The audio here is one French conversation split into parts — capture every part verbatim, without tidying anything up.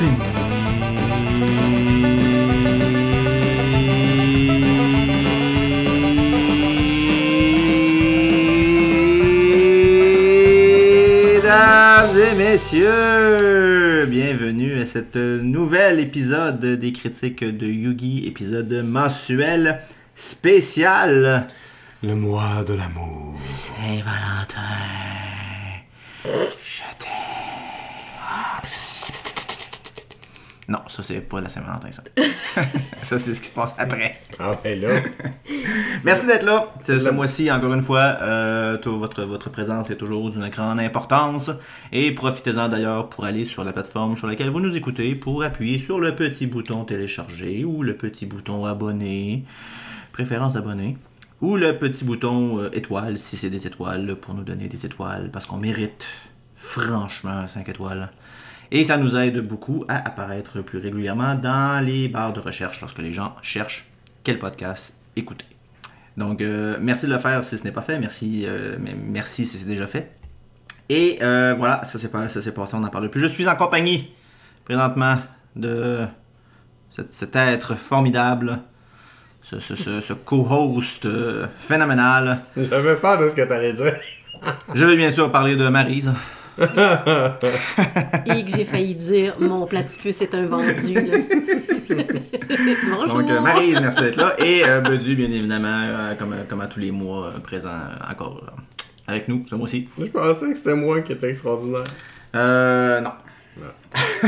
Mesdames et messieurs, bienvenue à cet nouvel épisode des critiques de Yu-Gi, épisode mensuel spécial. Le mois de l'amour. Saint-Valentin. Je t'aime. Non, ça c'est pas la Saint-Valentin, ça. Ça c'est ce qui se passe après. Ah ben là. Merci d'être là. Ce, ce mois-ci, encore une fois, euh, tout, votre, votre présence est toujours d'une grande importance. Et profitez-en d'ailleurs pour aller sur la plateforme sur laquelle vous nous écoutez pour appuyer sur le petit bouton télécharger ou le petit bouton abonner, préférence abonner, ou le petit bouton euh, étoile si c'est des étoiles pour nous donner des étoiles parce qu'on mérite franchement cinq étoiles. Et ça nous aide beaucoup à apparaître plus régulièrement dans les barres de recherche lorsque les gens cherchent quel podcast écouter. Donc, euh, merci de le faire si ce n'est pas fait. Merci, euh, mais merci si c'est déjà fait. Et euh, voilà, ça s'est, pas, ça s'est passé, on n'en parle plus. Je suis en compagnie, présentement, de cet, cet être formidable, ce, ce, ce, ce co-host euh, phénoménal. J'avais peur de ce que tu allais dire. Je vais bien sûr parler de Maryse. Et que j'ai failli dire mon platypus est un vendu. Là. Bonjour. Donc, euh, Maryse, merci d'être là. Et euh, Bedu, bien évidemment, euh, comme, comme à tous les mois, euh, présent encore euh, avec nous, ce mois-ci. Je pensais que c'était moi qui étais extraordinaire. Euh, non. non.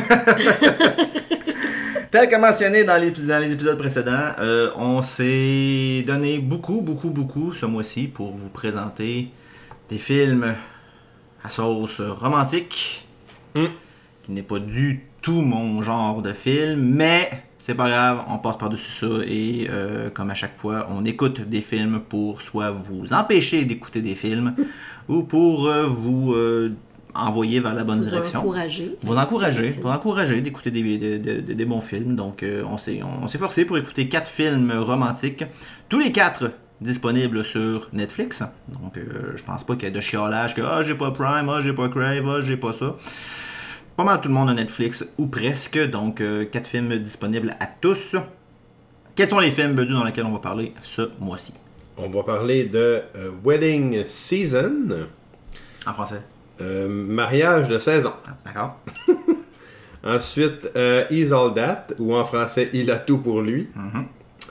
Tel que mentionné dans les, dans les épisodes précédents, euh, on s'est donné beaucoup, beaucoup, beaucoup ce mois-ci pour vous présenter des films à sauce romantique, mm. qui n'est pas du tout mon genre de film, mais c'est pas grave, on passe par-dessus ça et euh, comme à chaque fois, on écoute des films pour soit vous empêcher d'écouter des films ou pour euh, vous euh, envoyer vers la bonne vous direction. Encourager. Vous encourager. Vous encourager d'écouter des, des, des, des, des bons films. Donc, euh, on, s'est, on, on s'est forcé pour écouter quatre films romantiques. Tous les quatre disponibles sur Netflix. Donc, euh, je pense pas qu'il y ait de chiolage que « Ah, oh, j'ai pas Prime, ah, oh, j'ai pas Crave, ah, oh, j'ai pas ça ». Pas mal tout le monde a Netflix, ou presque. Donc, euh, quatre films disponibles à tous. Quels sont les films, Bedu, dans lesquels on va parler ce mois-ci? On va parler de euh, Wedding Season. En français? Euh, mariage de saison. Ah, d'accord. Ensuite, euh, He's All That, ou en français, Il a tout pour lui. Mm-hmm.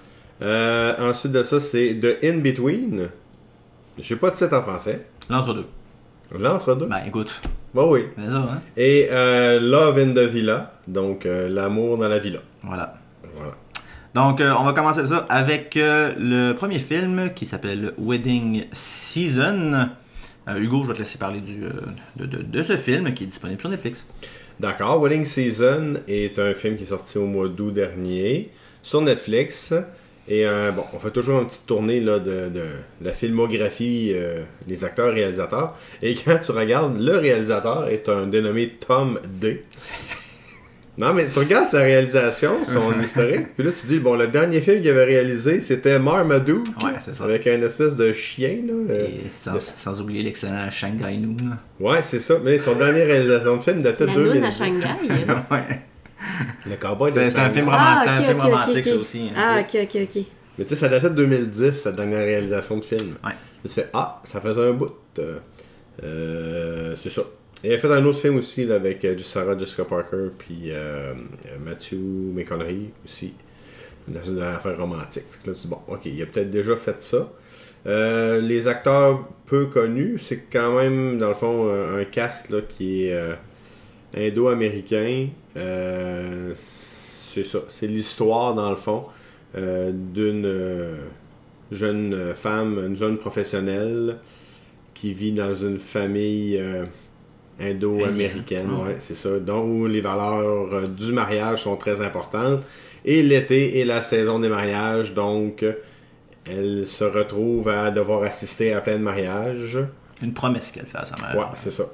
Euh, ensuite de ça, c'est The In-Between. Je sais pas de titre en français. L'entre-deux. L'entre-deux? Ben, écoute. Bah oui. C'est ça, hein? Et euh, Love in the Villa, donc euh, l'amour dans la villa. Voilà. Voilà. Donc, euh, on va commencer ça avec euh, le premier film qui s'appelle Wedding Season. Euh, Hugo, je vais te laisser parler du, euh, de, de, de ce film qui est disponible sur Netflix. D'accord. Wedding Season est un film qui est sorti au mois d'août dernier sur Netflix. Et euh, bon, on fait toujours une petite tournée là, de, de, de la filmographie euh, des acteurs réalisateurs. Et quand tu regardes, le réalisateur est un dénommé Tom D. Non, mais tu regardes sa réalisation, son historique, puis là tu dis, bon, le dernier film qu'il avait réalisé, c'était Marmaduke, ouais, c'est ça. Avec un espèce de chien. Là, Et sans, de... sans oublier l'excellent Shanghai Noon. Ouais, c'est ça. Mais son dernière réalisation de film datait de deux mille. La Noon à Shanghai. Ouais. Le cowboy C'était, c'était un film, roman- ah, c'était okay, un film okay, romantique, okay, ça okay. aussi. Ah, peu. ok, ok, ok. Mais tu sais, ça datait de deux mille dix, sa dernière réalisation de film. Ouais. Tu fais, ah, ça faisait un bout. Euh, euh, c'est ça. Et il a fait un autre film aussi là, avec euh, Sarah Jessica Parker puis euh, Matthew McConaughey aussi. Une affaire romantique. Fait que là, tu dis, bon, ok, il a peut-être déjà fait ça. Euh, les acteurs peu connus, c'est quand même, dans le fond, un, un cast là, qui est euh, indo-américain. Euh, c'est ça. C'est l'histoire, dans le fond, euh, d'une euh, jeune femme, une jeune professionnelle qui vit dans une famille euh, indo-américaine. Oh. Ouais, c'est ça. Donc, où les valeurs euh, du mariage sont très importantes. Et l'été est la saison des mariages, donc elle se retrouve à devoir assister à plein de mariages. Une promesse qu'elle fait à sa mère. Ouais, c'est ça.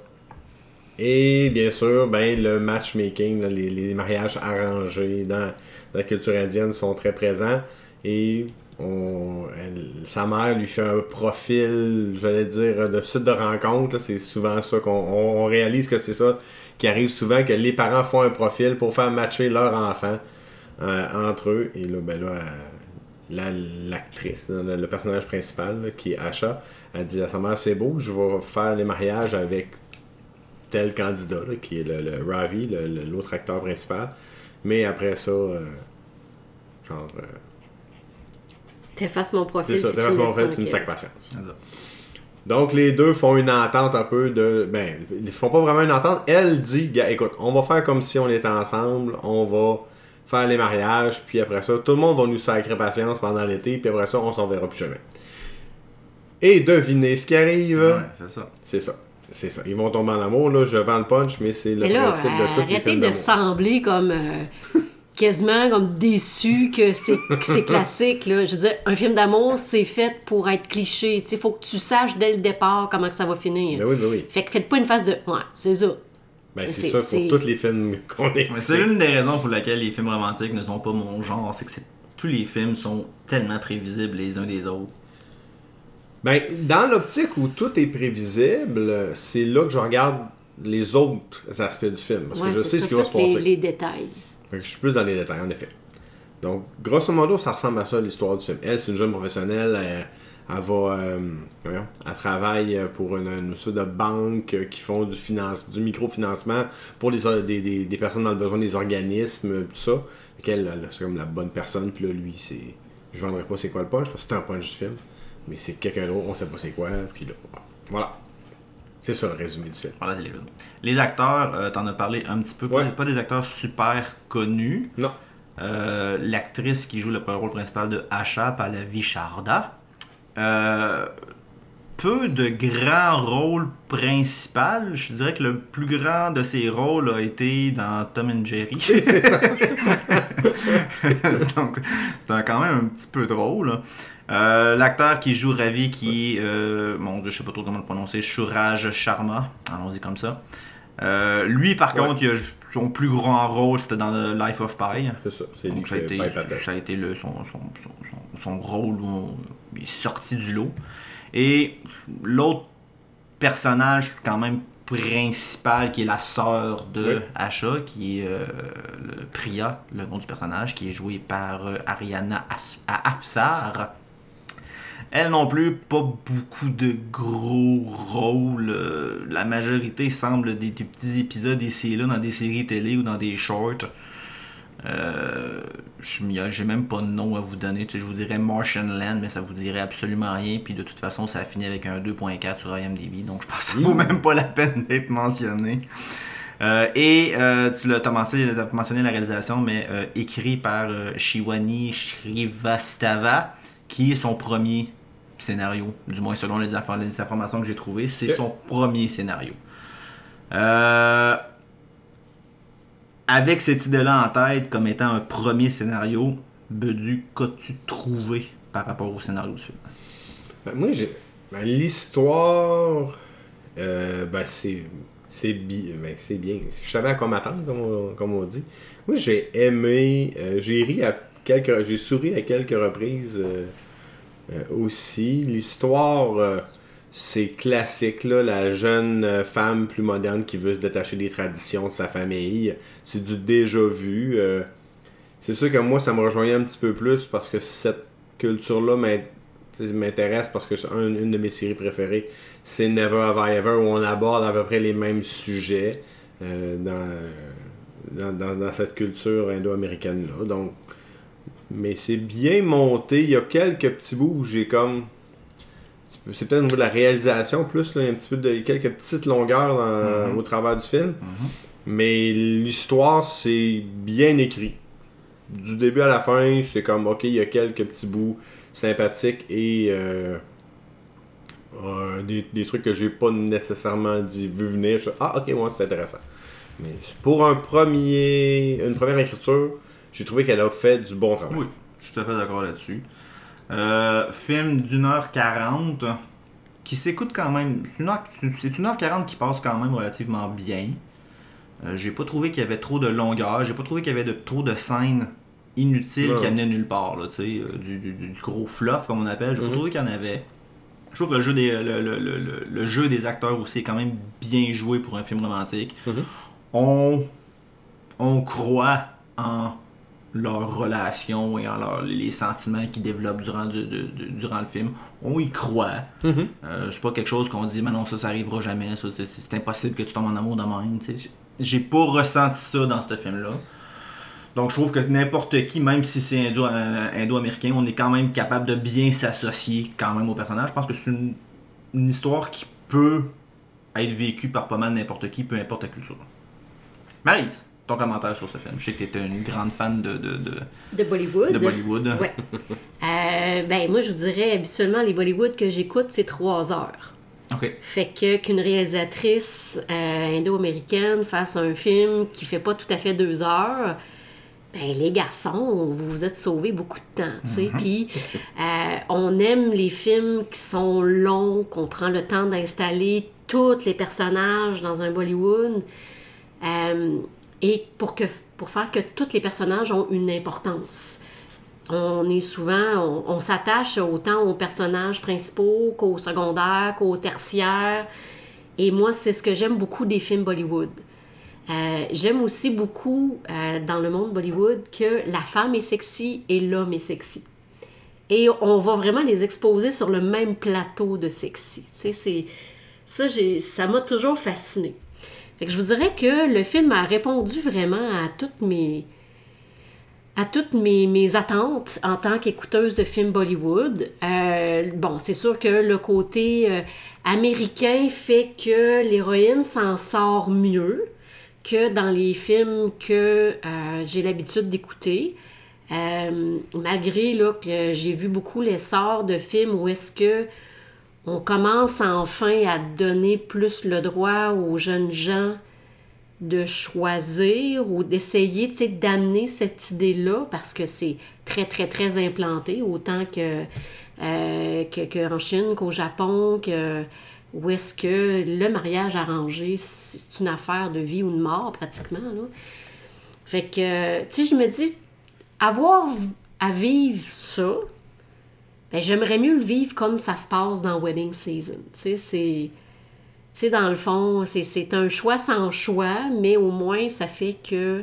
Et bien sûr, ben, le matchmaking, là, les, les mariages arrangés dans, dans la culture indienne sont très présents. Et on, elle, sa mère lui fait un profil, j'allais dire, de site de rencontre. Là. C'est souvent ça qu'on on, on réalise que c'est ça qui arrive souvent, que les parents font un profil pour faire matcher leur enfant euh, entre eux. Et là, ben là, elle, la, l'actrice, le, le personnage principal, là, qui est Asha, elle dit à sa mère, c'est beau, je vais faire les mariages avec tel candidat, là, qui est le, le Ravi, le, le, l'autre acteur principal. Mais après ça, euh, genre... Euh, t'effaces mon profil. c'est ça, t'effaces mon profil, tu me sacs patience. C'est ça. Donc, les deux font une entente un peu de... Ben, ils font pas vraiment une entente. Elle dit, écoute, on va faire comme si on était ensemble, on va faire les mariages, puis après ça, tout le monde va nous sacrer patience pendant l'été, puis après ça, on s'en verra plus jamais. Et devinez ce qui arrive. Ouais, c'est ça. C'est ça. C'est ça. Ils vont tomber en amour, là. Je vends le punch, mais c'est le mais là, principe de tous les films arrêtez de sembler comme... Euh, quasiment comme déçu que c'est, que c'est classique. Là. Je veux dire, un film d'amour, c'est fait pour être cliché. Il faut que tu saches dès le départ comment que ça va finir. Ben oui, ben oui. Fait que faites pas une phase de... Ouais, c'est ça. Ben c'est, c'est ça pour c'est... tous les films qu'on est. Mais c'est une des raisons pour lesquelles les films romantiques ne sont pas mon genre. C'est que c'est... tous les films sont tellement prévisibles les uns des autres. Ben, dans l'optique où tout est prévisible, c'est là que je regarde les autres aspects du film. Parce ouais, que je sais ça, ce qui va se passer. Les, les détails. Je suis plus dans les détails, en effet. Donc, grosso modo, ça ressemble à ça, l'histoire du film. Elle, c'est une jeune professionnelle. Elle, elle va... Euh, voyons, elle travaille pour une, une sorte de banque qui font du, finance, du microfinancement pour les, des, des, des personnes dans le besoin, des organismes, tout ça. Donc, elle, elle, c'est comme la bonne personne. Puis là, lui, c'est... Je ne vendrai pas c'est quoi le punch, parce que c'est un punch du film. Mais c'est quelqu'un d'autre, on ne sait pas c'est quoi. Puis là, voilà. C'est ça le résumé du film. Voilà, c'est les résumés. Les acteurs, euh, t'en as parlé un petit peu, ouais. pas, pas des acteurs super connus. Non. Euh, l'actrice qui joue le rôle principal de Asha, Pallavi Sharda. Euh, peu de grands rôles principaux. Je dirais que le plus grand de ses rôles a été dans Tom and Jerry. C'est ça. Donc, c'est quand même un petit peu drôle. Euh, l'acteur qui joue Ravi, qui est, euh, mon Dieu, je sais pas trop comment le prononcer, Suraj Sharma, allons-y comme ça. Euh, lui, par ouais. contre, il a, son plus grand rôle, c'était dans The Life of Pi. C'est ça, c'est Donc, lui ça a été, ça, ça a été le, son, son, son, son, son rôle où on, il est sorti du lot. Et l'autre personnage, quand même principal, qui est la sœur de oui. Asha, qui est euh, le Priya, le nom du personnage, qui est joué par euh, Ariana As- Afsar. Elle non plus, pas beaucoup de gros rôles. Euh, la majorité semble des, des petits épisodes ici et là dans des séries télé ou dans des shorts. Euh, j'ai même pas de nom à vous donner. Tu sais, je vous dirais Martian Land, mais ça vous dirait absolument rien. Puis de toute façon, ça a fini avec un deux virgule quatre sur I M D B. Donc je pense que ça vaut même pas la peine d'être mentionné. Euh, et euh, tu l'as mentionné, t'as mentionné la réalisation, mais euh, écrit par euh, Shivani Shrivastava, qui est son premier scénario, du moins selon les, inf- les informations que j'ai trouvées, c'est son premier scénario. Euh, avec cette idée-là en tête, comme étant un premier scénario, Bedu, qu'as-tu trouvé par rapport au scénario du film? Ben, moi, j'ai... Ben, l'histoire, euh, ben, c'est... C'est, bi... ben, c'est bien. Je savais à quoi m'attendre, comme on, comme on dit. Moi, j'ai aimé... Euh, j'ai ri à quelques... J'ai souri à quelques reprises... Euh... Euh, aussi, l'histoire, euh, c'est classique, là, la jeune euh, femme plus moderne qui veut se détacher des traditions de sa famille. C'est du déjà vu. Euh, c'est sûr que moi, ça me rejoignait un petit peu plus parce que cette culture-là m'intéresse parce que c'est un, une de mes séries préférées. C'est Never Have I Ever, où on aborde à peu près les mêmes sujets euh, dans, dans, dans, dans cette culture indo-américaine-là. Donc, mais c'est bien monté. Il y a quelques petits bouts où j'ai comme... C'est peut-être au niveau de la réalisation plus. Là, il y a un petit peu de quelques petites longueurs dans, mm-hmm. au travers du film. Mm-hmm. Mais l'histoire, c'est bien écrit. Du début à la fin, c'est comme, ok, il y a quelques petits bouts sympathiques et euh, euh, des, des trucs que j'ai pas nécessairement dit, vu venir. Je, ah, ok, ouais, c'est intéressant. Mais pour un premier, une première écriture, j'ai trouvé qu'elle a fait du bon travail. Oui, je suis tout à fait d'accord là-dessus. Euh, film d'une heure quarante qui s'écoute quand même. C'est une, heure, c'est une heure quarante qui passe quand même relativement bien. Euh, j'ai pas trouvé qu'il y avait trop de longueur. J'ai pas trouvé qu'il y avait de, trop de scènes inutile non. qui amenait nulle part, là, tu sais, euh, du, du, du gros fluff, comme on appelle. J'ai Mm-hmm. pas trouvé qu'il y en avait. Je trouve que le jeu, des, le, le, le, le, le jeu des acteurs aussi est quand même bien joué pour un film romantique. Mm-hmm. On, on croit en leur relation et en leur, les sentiments qu'ils développent durant, de, de, de, durant le film. On y croit. Mm-hmm. Euh, c'est pas quelque chose qu'on dit, mais non, ça, ça arrivera jamais. Ça, c'est, c'est impossible que tu tombes en amour de même. T'sais. J'ai pas ressenti ça dans ce film-là. Donc je trouve que n'importe qui, même si c'est indo, euh, indo-américain, on est quand même capable de bien s'associer quand même au personnage. Je pense que c'est une, une histoire qui peut être vécue par pas mal n'importe qui, peu importe la culture. Maryse, ton commentaire sur ce film. Je sais que tu étais une grande fan de, de, de, De Bollywood. de Bollywood. Ouais. euh, ben, moi, je vous dirais, habituellement, les Bollywood que j'écoute, c'est trois heures. OK. Fait que qu'une réalisatrice euh, indo-américaine fasse un film qui fait pas tout à fait deux heures, ben les garçons, vous vous êtes sauvés beaucoup de temps, tu sais. Puis euh, on aime les films qui sont longs, qu'on prend le temps d'installer tous les personnages dans un Bollywood, euh, et pour que pour faire que tous les personnages ont une importance. On est souvent, on, on s'attache autant aux personnages principaux qu'aux secondaires, qu'aux tertiaires. Et moi, c'est ce que j'aime beaucoup des films Bollywood. Euh, j'aime aussi beaucoup, euh, dans le monde Bollywood, que la femme est sexy et l'homme est sexy. Et on va vraiment les exposer sur le même plateau de sexy. Tu sais, c'est, ça, j'ai, ça m'a toujours fascinée. Fait que je vous dirais que le film a répondu vraiment à toutes mes... à toutes mes, mes attentes en tant qu'écouteuse de films Bollywood. Euh, bon, c'est sûr que le côté euh, américain fait que l'héroïne s'en sort mieux que dans les films que euh, j'ai l'habitude d'écouter. Euh, malgré là, que j'ai vu beaucoup l'essor de films où est-ce que on commence enfin à donner plus le droit aux jeunes gens de choisir ou d'essayer, tu sais, d'amener cette idée-là, parce que c'est très, très, très implanté, autant que, euh, que, que en Chine qu'au Japon, que, où est-ce que le mariage arrangé, c'est une affaire de vie ou de mort, pratiquement, là. Fait que, tu sais, je me dis, avoir à vivre ça, ben, j'aimerais mieux le vivre comme ça se passe dans Wedding Season. Tu sais, c'est... Tu sais, dans le fond, c'est, c'est un choix sans choix, mais au moins, ça fait que...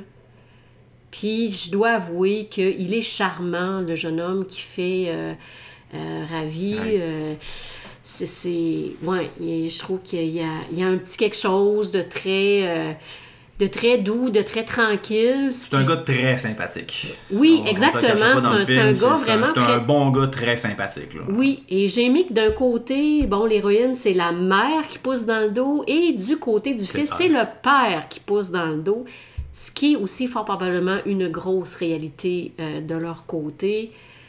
Puis, je dois avouer qu'il est charmant, le jeune homme qui fait euh, euh, Ravi. Ouais. Euh, c'est... c'est... Ouais, et je trouve qu'il y a, il y a un petit quelque chose de très... Euh, de très doux, de très tranquille. C'est un gars très sympathique. Oui, On- on exactement. se le cachera pas dans C'est le un, film, c'est un gars c'est vraiment C'est un très... bon gars très sympathique. Là. Oui, et j'ai mis que d'un côté, bon, l'héroïne, c'est la mère qui pousse dans le dos, et du côté du C'est fils, le c'est le père qui pousse dans le dos, ce qui est aussi fort probablement une grosse réalité euh, de leur côté.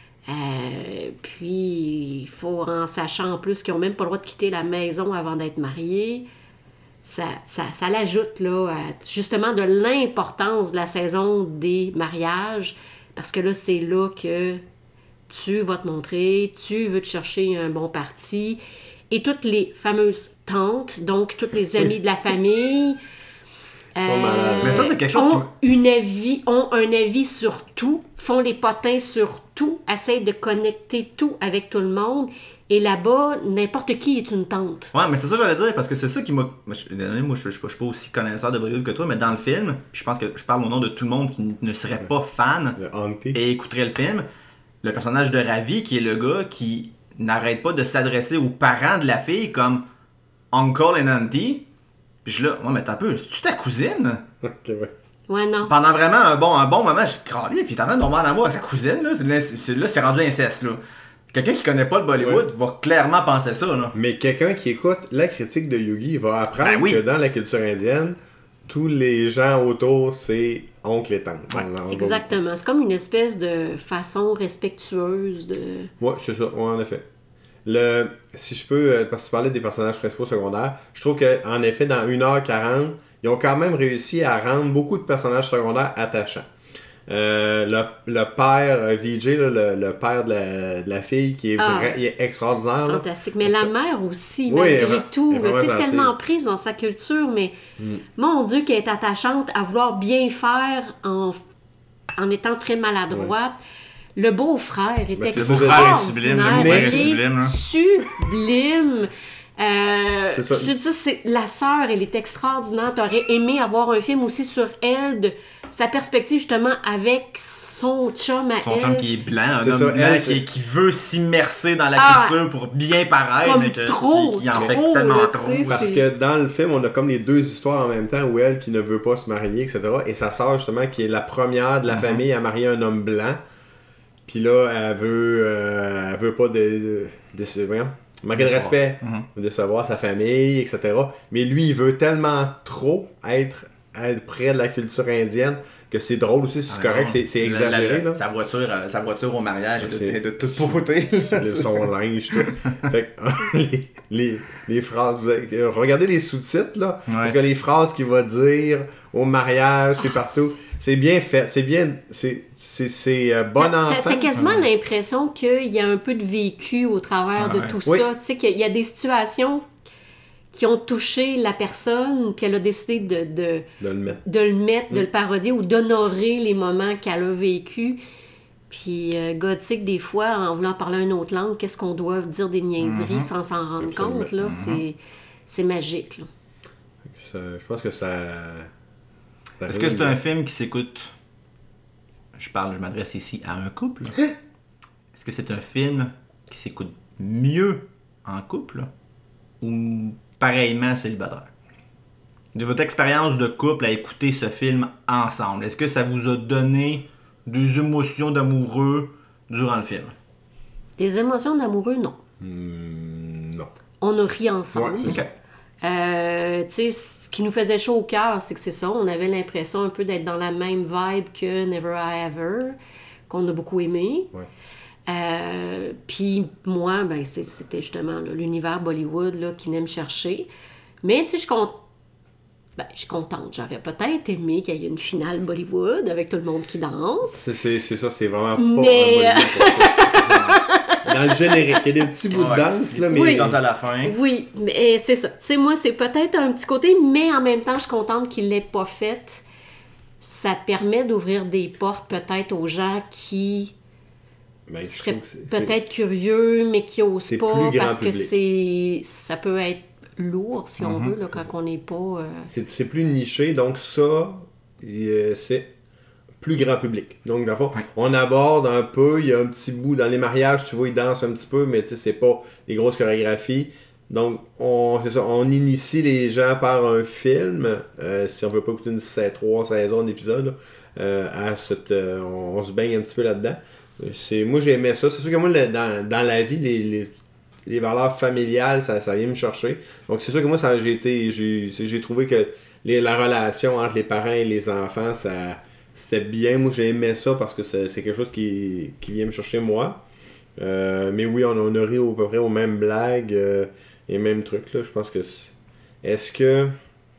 Euh, puis, il faut, en sachant en plus qu'ils n'ont même pas le droit de quitter la maison avant d'être mariés, ça, ça, ça l'ajoute là, à, justement de l'importance de la saison des mariages, parce que là, c'est là que tu vas te montrer, tu veux te chercher un bon parti, et toutes les fameuses tantes, donc toutes les amies de la famille, euh, malade. Mais ça, c'est quelque chose ont, qui- une avis, ont un avis sur tout, font les potins sur tout, essayent de connecter tout avec tout le monde, et là-bas, n'importe qui est une tante. Ouais, mais c'est ça que j'allais dire, parce que c'est ça qui m'a... Moi, je moi, je, je, je suis pas aussi connaisseur de Bollywood que toi, mais dans le film, puis je pense que je parle au nom de tout le monde qui ne serait pas fan Le auntie. et écouterait le film, le personnage de Ravi, qui est le gars qui n'arrête pas de s'adresser aux parents de la fille comme Uncle and Auntie. Puis je suis là, ouais, mais t'as un peu, c'est-tu ta cousine? Ok, ouais. Ouais, non. Pendant vraiment un bon, un bon moment, j'ai crâlé, puis t'es en train de tomber en amour avec sa cousine, là, c'est, c'est, là, c'est rendu inceste, là. Quelqu'un qui connaît pas le Bollywood va clairement penser ça, là. Mais quelqu'un qui écoute la critique de Yugi va apprendre Ben oui. que dans la culture indienne, tous les gens autour, c'est oncle et tante. Ouais, On- on va- Exactement. C'est comme une espèce de façon respectueuse de... Ouais, c'est ça, ouais, en effet. Le, si je peux, euh, parce que tu parlais des personnages principaux secondaires, je trouve qu'en effet, dans une heure quarante, ils ont quand même réussi à rendre beaucoup de personnages secondaires attachants. Euh, le, le père, euh, Vijay, là, le, le père de la, de la fille, qui est, Ah. vrai, il est extraordinaire. là. Fantastique. Mais la mère aussi, Oui, elle malgré est- tout, elle est là, tu sais, vraiment tellement gentille. prise dans sa culture, mais Mm. mon Dieu, qu'elle est attachante à vouloir bien faire en en étant très maladroite. Ouais. Le beau-frère est mais extraordinaire. Le beau-frère est sublime. Le beau-frère est sublime. Hein. Sublime. Euh, c'est ça. Je dis, c'est, la sœur, elle est extraordinaire. T'aurais aimé avoir un film aussi sur elle, de sa perspective justement avec son chum à son elle. Son chum qui est blanc, un c'est homme ça, blanc elle, qui, qui veut s'immerser dans la ah, culture pour bien paraître, mais que, trop, qui, qui en trop, fait tellement là, trop. Parce que dans le film, on a comme les deux histoires en même temps, où elle qui ne veut pas se marier, et cetera. Et sa sœur, justement, qui est la première de la mm-hmm. famille à marier un homme blanc. Puis là, elle veut, euh, elle veut pas de, de, de, voyons, manquer de respect, mm-hmm. décevoir sa famille, et cetera. Mais lui, il veut tellement trop être, être près de la culture indienne que c'est drôle aussi, c'est ah, correct, c'est, c'est exagéré. La, la, là. Sa, voiture, euh, sa voiture au mariage est, c'est, de, de toute beauté. Son linge, tout. Fait que, les, les, les phrases, vous avez, regardez les sous-titres, là, ouais. Parce que les phrases qu'il va dire au mariage, puis oh, partout... C'est... C'est bien fait, c'est bien, c'est, c'est, c'est euh, bon t'as, enfant. T'as quasiment mmh. l'impression qu'il y a un peu de vécu au travers ah, de tout oui. ça. Tu sais, qu'il y a des situations qui ont touché la personne, puis elle a décidé de, de, de le mettre, de, le, mettre, mmh. de mmh. le parodier ou d'honorer les moments qu'elle a vécu. Puis, euh, God sait que des fois, en voulant parler une autre langue, qu'est-ce qu'on doit dire des niaiseries mmh. sans s'en rendre Absolument. compte, là, mmh. c'est, c'est magique. Là. Ça, je pense que ça... Est-ce que c'est un film qui s'écoute... Je parle, je m'adresse ici à un couple. Est-ce que c'est un film qui s'écoute mieux en couple ou pareillement célibataire? De votre expérience de couple à écouter ce film ensemble, est-ce que ça vous a donné des émotions d'amoureux durant le film? Des émotions d'amoureux, non. Mmh, non. On a ri ensemble. Ouais, okay. Euh, tu sais, ce qui nous faisait chaud au cœur, c'est que c'est ça, on avait l'impression un peu d'être dans la même vibe que Never I Ever, qu'on a beaucoup aimé. Ouais. Euh, Puis moi, ben, c'est, c'était justement là, l'univers Bollywood là, qui venait me chercher. Mais tu sais, je suis contente. Ben, je suis contente. J'aurais peut-être aimé qu'il y ait une finale Bollywood avec tout le monde qui danse. C'est, c'est, c'est ça, c'est vraiment pas mais... un Bollywood. Dans le générique, il y a des petits bouts ouais, de danse, là, mais... Oui, danse à la fin. Oui, mais c'est ça. Tu sais, moi, c'est peut-être un petit côté, mais en même temps, je suis contente qu'il ne l'ait pas fait. Ça permet d'ouvrir des portes, peut-être, aux gens qui ben, seraient c'est, peut-être c'est... curieux, mais qui n'osent pas, parce public. que c'est ça peut être lourd, si mm-hmm. on veut, là, quand on n'est pas... Euh... C'est, c'est plus niché, donc ça, c'est... plus grand public. Donc, dans le fond, on aborde un peu, il y a un petit bout dans les mariages, tu vois, ils dansent un petit peu, mais tu sais, c'est pas des grosses chorégraphies. Donc, on, c'est ça, on initie les gens par un film, euh, si on veut pas écouter une trois saisons d'épisodes, euh, à cette, euh, on, on se baigne un petit peu là-dedans. C'est, moi, j'aimais ça. C'est sûr que moi, le, dans, dans la vie, les, les, les valeurs familiales, ça, ça vient me chercher. Donc, c'est sûr que moi, ça, j'ai, été, j'ai, j'ai trouvé que les, la relation entre les parents et les enfants, ça... C'était bien, moi j'ai aimé ça parce que c'est, c'est quelque chose qui, qui vient me chercher moi. Euh, mais oui, on, on a ri au, à peu près aux mêmes blagues euh, et mêmes trucs. Là. Je pense que... C'est... Est-ce que...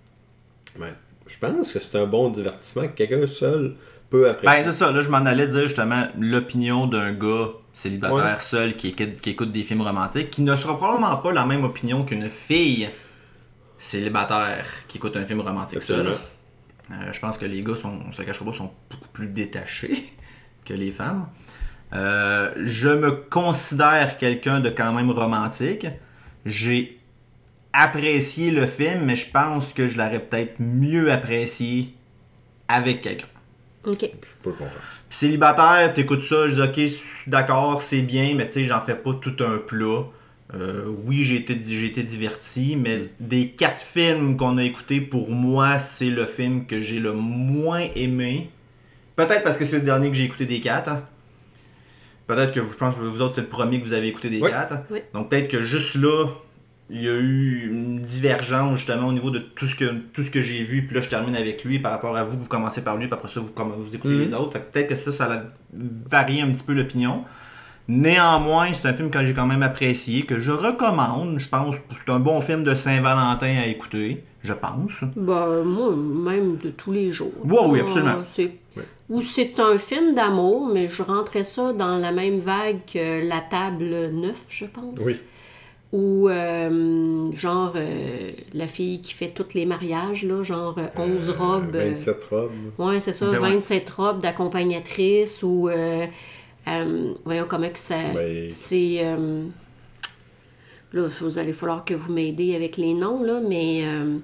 Ben, je pense que c'est un bon divertissement que quelqu'un seul peut apprécier. Ben c'est ça, là je m'en allais dire justement l'opinion d'un gars célibataire ouais. seul qui écoute, qui écoute des films romantiques, qui ne sera probablement pas la même opinion qu'une fille célibataire qui écoute un film romantique seul. Euh, je pense que les gars, sont, on se cachera pas, sont beaucoup plus détachés que les femmes. Euh, je me considère quelqu'un de quand même romantique. J'ai apprécié le film, mais je pense que je l'aurais peut-être mieux apprécié avec quelqu'un. Ok. Je suis pas content. Célibataire, t'écoutes ça, je dis ok, d'accord, c'est bien, mais tu sais, j'en fais pas tout un plat. Euh, oui, j'ai été, j'ai été diverti, mais mm. des quatre films qu'on a écoutés, pour moi, c'est le film que j'ai le moins aimé. Peut-être parce que c'est le dernier que j'ai écouté des quatre. Hein. Peut-être que vous, je pense que vous autres, c'est le premier que vous avez écouté des oui. quatre. Oui. Donc peut-être que juste là, il y a eu une divergence justement au niveau de tout ce que, tout ce que j'ai vu. Puis là, je termine avec lui par rapport à vous. Vous commencez par lui, puis après ça, vous, vous écoutez mm. les autres. Fait que peut-être que ça, ça a varié un petit peu l'opinion. Néanmoins, c'est un film que j'ai quand même apprécié, que je recommande. Je pense que c'est un bon film de Saint-Valentin à écouter, je pense. Ben, moi, même de tous les jours. Oui, oui, absolument. Euh, c'est... Oui. Ou c'est un film d'amour, mais je rentrais ça dans la même vague que La Table neuf, je pense. Oui. Ou euh, genre euh, la fille qui fait tous les mariages, là, genre euh, onze Euh, robes. euh, vingt-sept robes. Ouais, c'est ça, Ok, ouais. vingt-sept robes d'accompagnatrice ou euh, euh, voyons comment que ça. Ben- C'est. euh, là, vous allez falloir que vous m'aidez avec les noms, là, mais euh,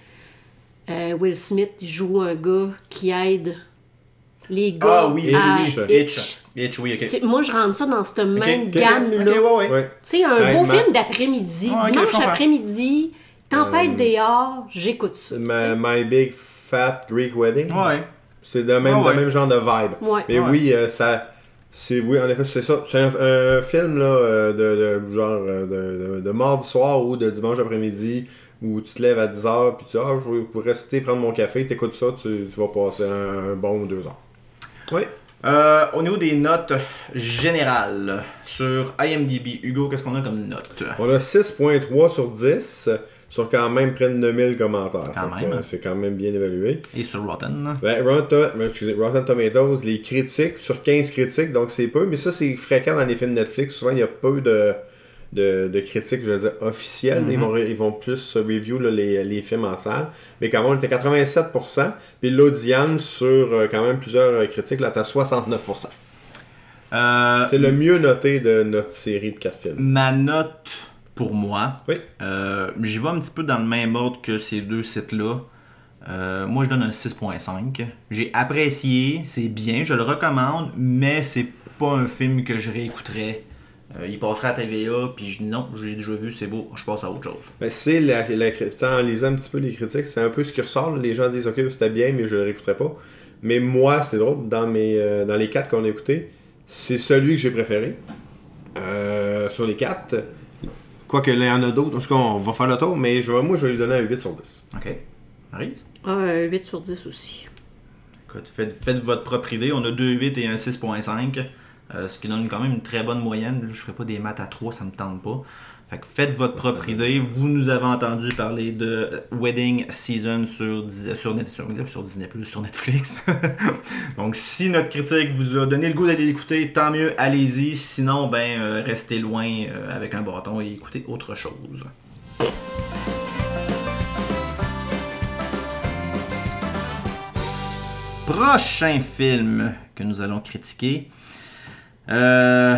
euh, Will Smith joue un gars qui aide les gars Ah oui, à Hitch. Hitch. Hitch. Hitch, oui, ok. Tu sais, moi, je rentre ça dans cette même ok, gamme-là. ok, ouais, ouais. Ouais. Tu sais, un Hey, beau ma- film d'après-midi, Ah, ok, je dimanche comprends. après-midi, tempête Euh, dehors, j'écoute ça. tu Ma- sais. My Big Fat Greek Wedding. Ouais. C'est le même, Ah ouais. le même genre de vibe. Ouais. Mais Ouais. oui, euh, ça. C'est, oui, en effet, c'est ça. C'est un, un film là, euh, de, de genre euh, de, de, de mardi soir ou de dimanche après-midi où tu te lèves à dix heures puis tu dis ah, je vais pour rester prendre mon café, t'écoutes ça, tu, tu vas passer un, un bon deux heures. Oui. Euh, au niveau des notes générales sur IMDb, Hugo, qu'est-ce qu'on a comme note? On a six virgule trois sur dix sur quand même près de neuf mille commentaires. Quand Fait même. que, euh, c'est quand même bien évalué. Et sur Rotten? Ben, Rotten, To- ben, excusez, Rotten Tomatoes, les critiques, sur quinze critiques, donc c'est peu, mais ça c'est fréquent dans les films Netflix. Souvent il y a peu de, de, de critiques, je veux dire, officielles. Mm-hmm. ils, vont, ré- ils vont plus review là, les, les films en salle. Mais quand même, on était quatre-vingt-sept pour cent. Puis l'audience sur euh, quand même plusieurs euh, critiques, là, t'as soixante-neuf pour cent. Euh, C'est le mieux noté de notre série de quatre films. Ma note pour moi, Oui. euh, j'y vais un petit peu dans le même ordre que ces deux sites-là. Euh, moi, je donne un six virgule cinq. J'ai apprécié, c'est bien, je le recommande, mais c'est pas un film que je réécouterais. Euh, il passerait à T V A, puis je, non, j'ai déjà vu, c'est beau, je passe à autre chose. Ben, c'est la, la, en lisant un petit peu les critiques, c'est un peu ce qui ressort. Là. Les gens disent ok, c'était bien, mais je le réécouterai pas. Mais moi, c'est drôle, dans, mes, euh, dans les quatre qu'on a écoutés, c'est celui que j'ai préféré. Euh, sur les quatre. Quoique là, il y en a d'autres. En tout cas, on va faire le tour, mais je, moi, je vais lui donner un huit sur dix. Ok. Maryse? Ah, huit sur dix aussi. Écoute, faites, faites votre propre idée. On a deux huit et un six virgule cinq. Euh, ce qui donne quand même une très bonne moyenne. Je ne ferai pas des maths à trois, ça me tente pas. Fait que faites votre propre idée. Vous nous avez entendu parler de Wedding Season sur, sur, Net, sur, sur Disney plus, sur Netflix. Donc si notre critique vous a donné le goût d'aller l'écouter, tant mieux, allez-y. Sinon, ben euh, restez loin euh, avec un bâton et écoutez autre chose. Prochain film que nous allons critiquer. Euh...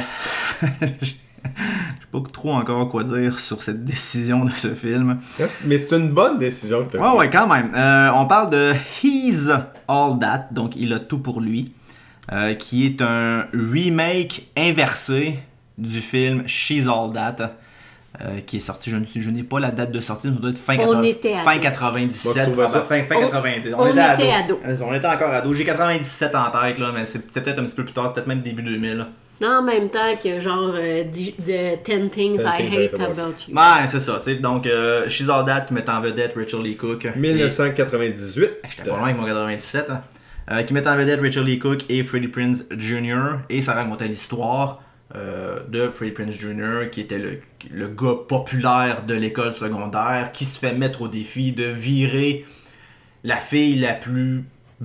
Je sais pas trop encore quoi dire sur cette décision de ce film. Mais c'est une bonne décision que tu as Ouais, ouais, quand même. Euh, on parle de He's All That, donc il a tout pour lui, euh, qui est un remake inversé du film She's All That, euh, qui est sorti, je ne sais, je n'ai pas la date de sortie, ça doit être fin, On quatre-vingts était ado. fin quatre-vingt-dix-sept, Moi, je trouvais ça- fin, fin On- quatre-vingt-dix. on était était ado. ado. On était encore ado. J'ai quatre-vingt-dix-sept en tête, là, mais c'est c'est peut-être un petit peu plus tard, peut-être même début deux mille. Non, en même temps que genre euh, di- de ten Things ten I Things I Hate Hate About About You. Ouais, c'est ça, tu sais. Donc, euh, She's All That qui met en vedette Rachel Lee Cook. dix-neuf cent quatre-vingt-dix-huit. Et- J'étais pas loin avec mon quatre-vingt-dix-sept. Hein. Euh, qui met en vedette Rachel Lee Cook et Freddie Prinze Junior Et ça racontait l'histoire euh, de Freddie Prinze Junior qui était le, le gars populaire de l'école secondaire qui se fait mettre au défi de virer la fille la plus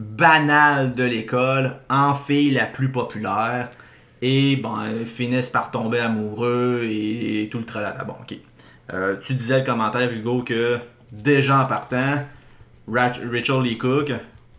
banale de l'école en fille la plus populaire. Et bon, ils finissent par tomber amoureux et, et tout le tralala. Bon, ok. Euh, tu disais le commentaire, Hugo, que déjà en partant, Rach- Rachel Lee Cook,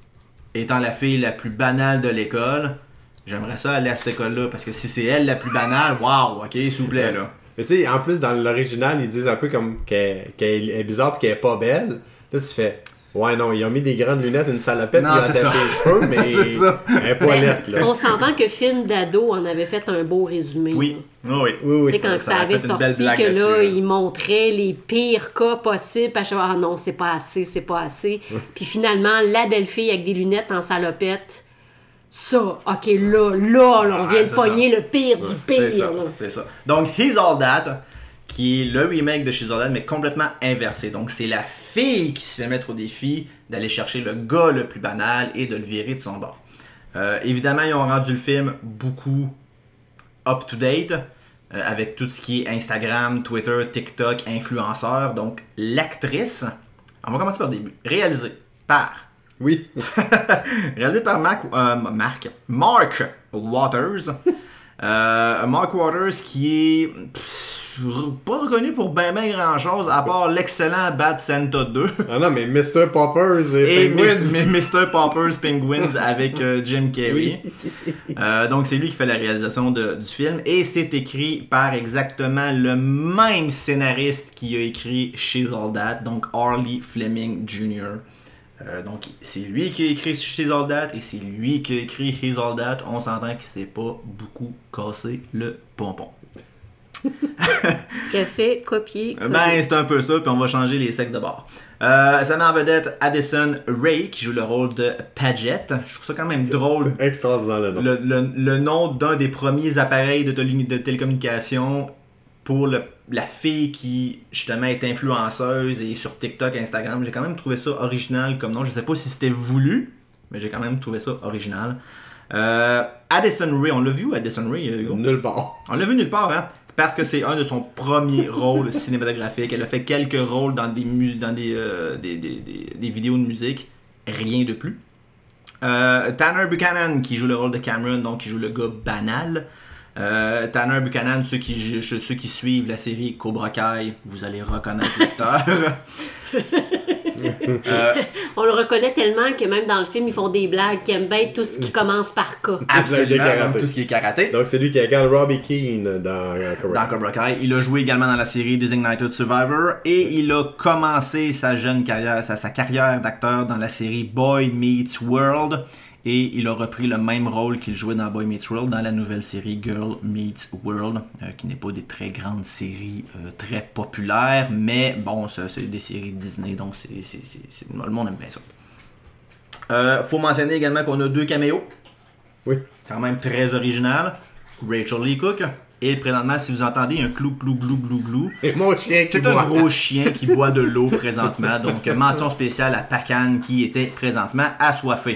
étant la fille la plus banale de l'école, j'aimerais ça aller à cette école-là, parce que si c'est elle la plus banale, waouh, ok, s'il vous plaît, là. Mais tu sais, en plus, dans l'original, ils disent un peu comme qu'elle, qu'elle est bizarre et qu'elle est pas belle. Là, tu fais, ouais, non, ils ont mis des grandes lunettes, une salopette, Non, ils ont c'est attaché ça. les cheveux, mais C'est ça. elle est pas Ben, nette, là. on s'entend que film d'ado en avait fait un beau résumé. Oui, là. oui, Oui, Tu oui. sais, quand ça ça, a avait fait une belle sorti blague que là, là-dessus, là. il montrait les pires cas possibles. À chaque fois, ah non, c'est pas assez, c'est pas assez. Puis finalement, la belle fille avec des lunettes en salopette, ça, ok, là, là, là, on vient Ouais, de c'est pogner le pire du pire. C'est ça, là. c'est ça. Donc, He's All That, qui est le remake de She's All That, mais complètement inversé. Donc, c'est la fille qui se fait mettre au défi d'aller chercher le gars le plus banal et de le virer de son bord. Euh, évidemment, ils ont rendu le film beaucoup up-to-date, euh, avec tout ce qui est Instagram, Twitter, TikTok, influenceurs. Donc, l'actrice, on va commencer par le début, réalisée par... Oui. réalisé par Mac, euh, Mark, Mark Waters. Euh, Mark Waters qui est... pff, pas reconnu pour ben ben grand chose, à part l'excellent Bad Santa deux. Ah non, mais mister Poppers et, Et Penguins. mister Poppers Penguins avec euh, Jim Carrey. Oui. Euh, donc c'est lui qui fait la réalisation de, du film et c'est écrit par exactement le même scénariste qui a écrit She's All That, donc Harley Fleming junior Euh, donc c'est lui qui a écrit She's All That et c'est lui qui a écrit He's All That. On s'entend qu'il s'est pas beaucoup cassé le pompon. Qui a fait copier. Ben c'est un peu ça, puis on va changer les sexes de bord. Euh, ça met en vedette Addison Rae qui joue le rôle de Paget. Je trouve ça quand même drôle. C'est extraordinaire le nom. Le, le, le nom d'un des premiers appareils de, télé- de télécommunication pour le, la fille qui justement est influenceuse et sur TikTok, Instagram. J'ai quand même trouvé ça original comme nom. Je sais pas si c'était voulu, mais j'ai quand même trouvé ça original. Euh, Addison Rae, on l'a vu Addison Rae, Hugo? Nulle part. On l'a vu nulle part, hein? Parce que c'est un de son premiers rôles cinématographiques. Elle a fait quelques rôles dans des, mu- dans des, euh, des, des, des, des vidéos de musique. Rien de plus. Euh, Tanner Buchanan qui joue le rôle de Cameron, donc qui joue le gars banal. Euh, Tanner Buchanan, ceux qui, ceux qui suivent la série Cobra Kai, vous allez reconnaître l'acteur. euh, On le reconnaît tellement que même dans le film, ils font des blagues qui aiment bien tout ce qui commence par K. absolument, karaté. donc tout ce qui est karaté. Donc c'est lui qui incarne Robbie Keane dans euh, Cobra Dans Cobra Kai. Il a joué également dans la série Designated Survivor et il a commencé sa jeune carrière, sa, sa carrière d'acteur dans la série Boy Meets World et il a repris le même rôle qu'il jouait dans Boy Meets World dans la nouvelle série Girl Meets World, euh, qui n'est pas des très grandes séries euh, très populaires, mais bon, ça, c'est des séries Disney, donc c'est, c'est, c'est, c'est, le monde aime bien ça. Euh, faut mentionner également qu'on a deux caméos. Oui. Quand même très original. Rachel Lee Cook. Et présentement, si vous entendez un clou, clou, glou, glou, glou, Et mon chien qui c'est un boit. gros chien qui boit de l'eau présentement. Donc, mention spéciale à Pacan qui était présentement assoiffé.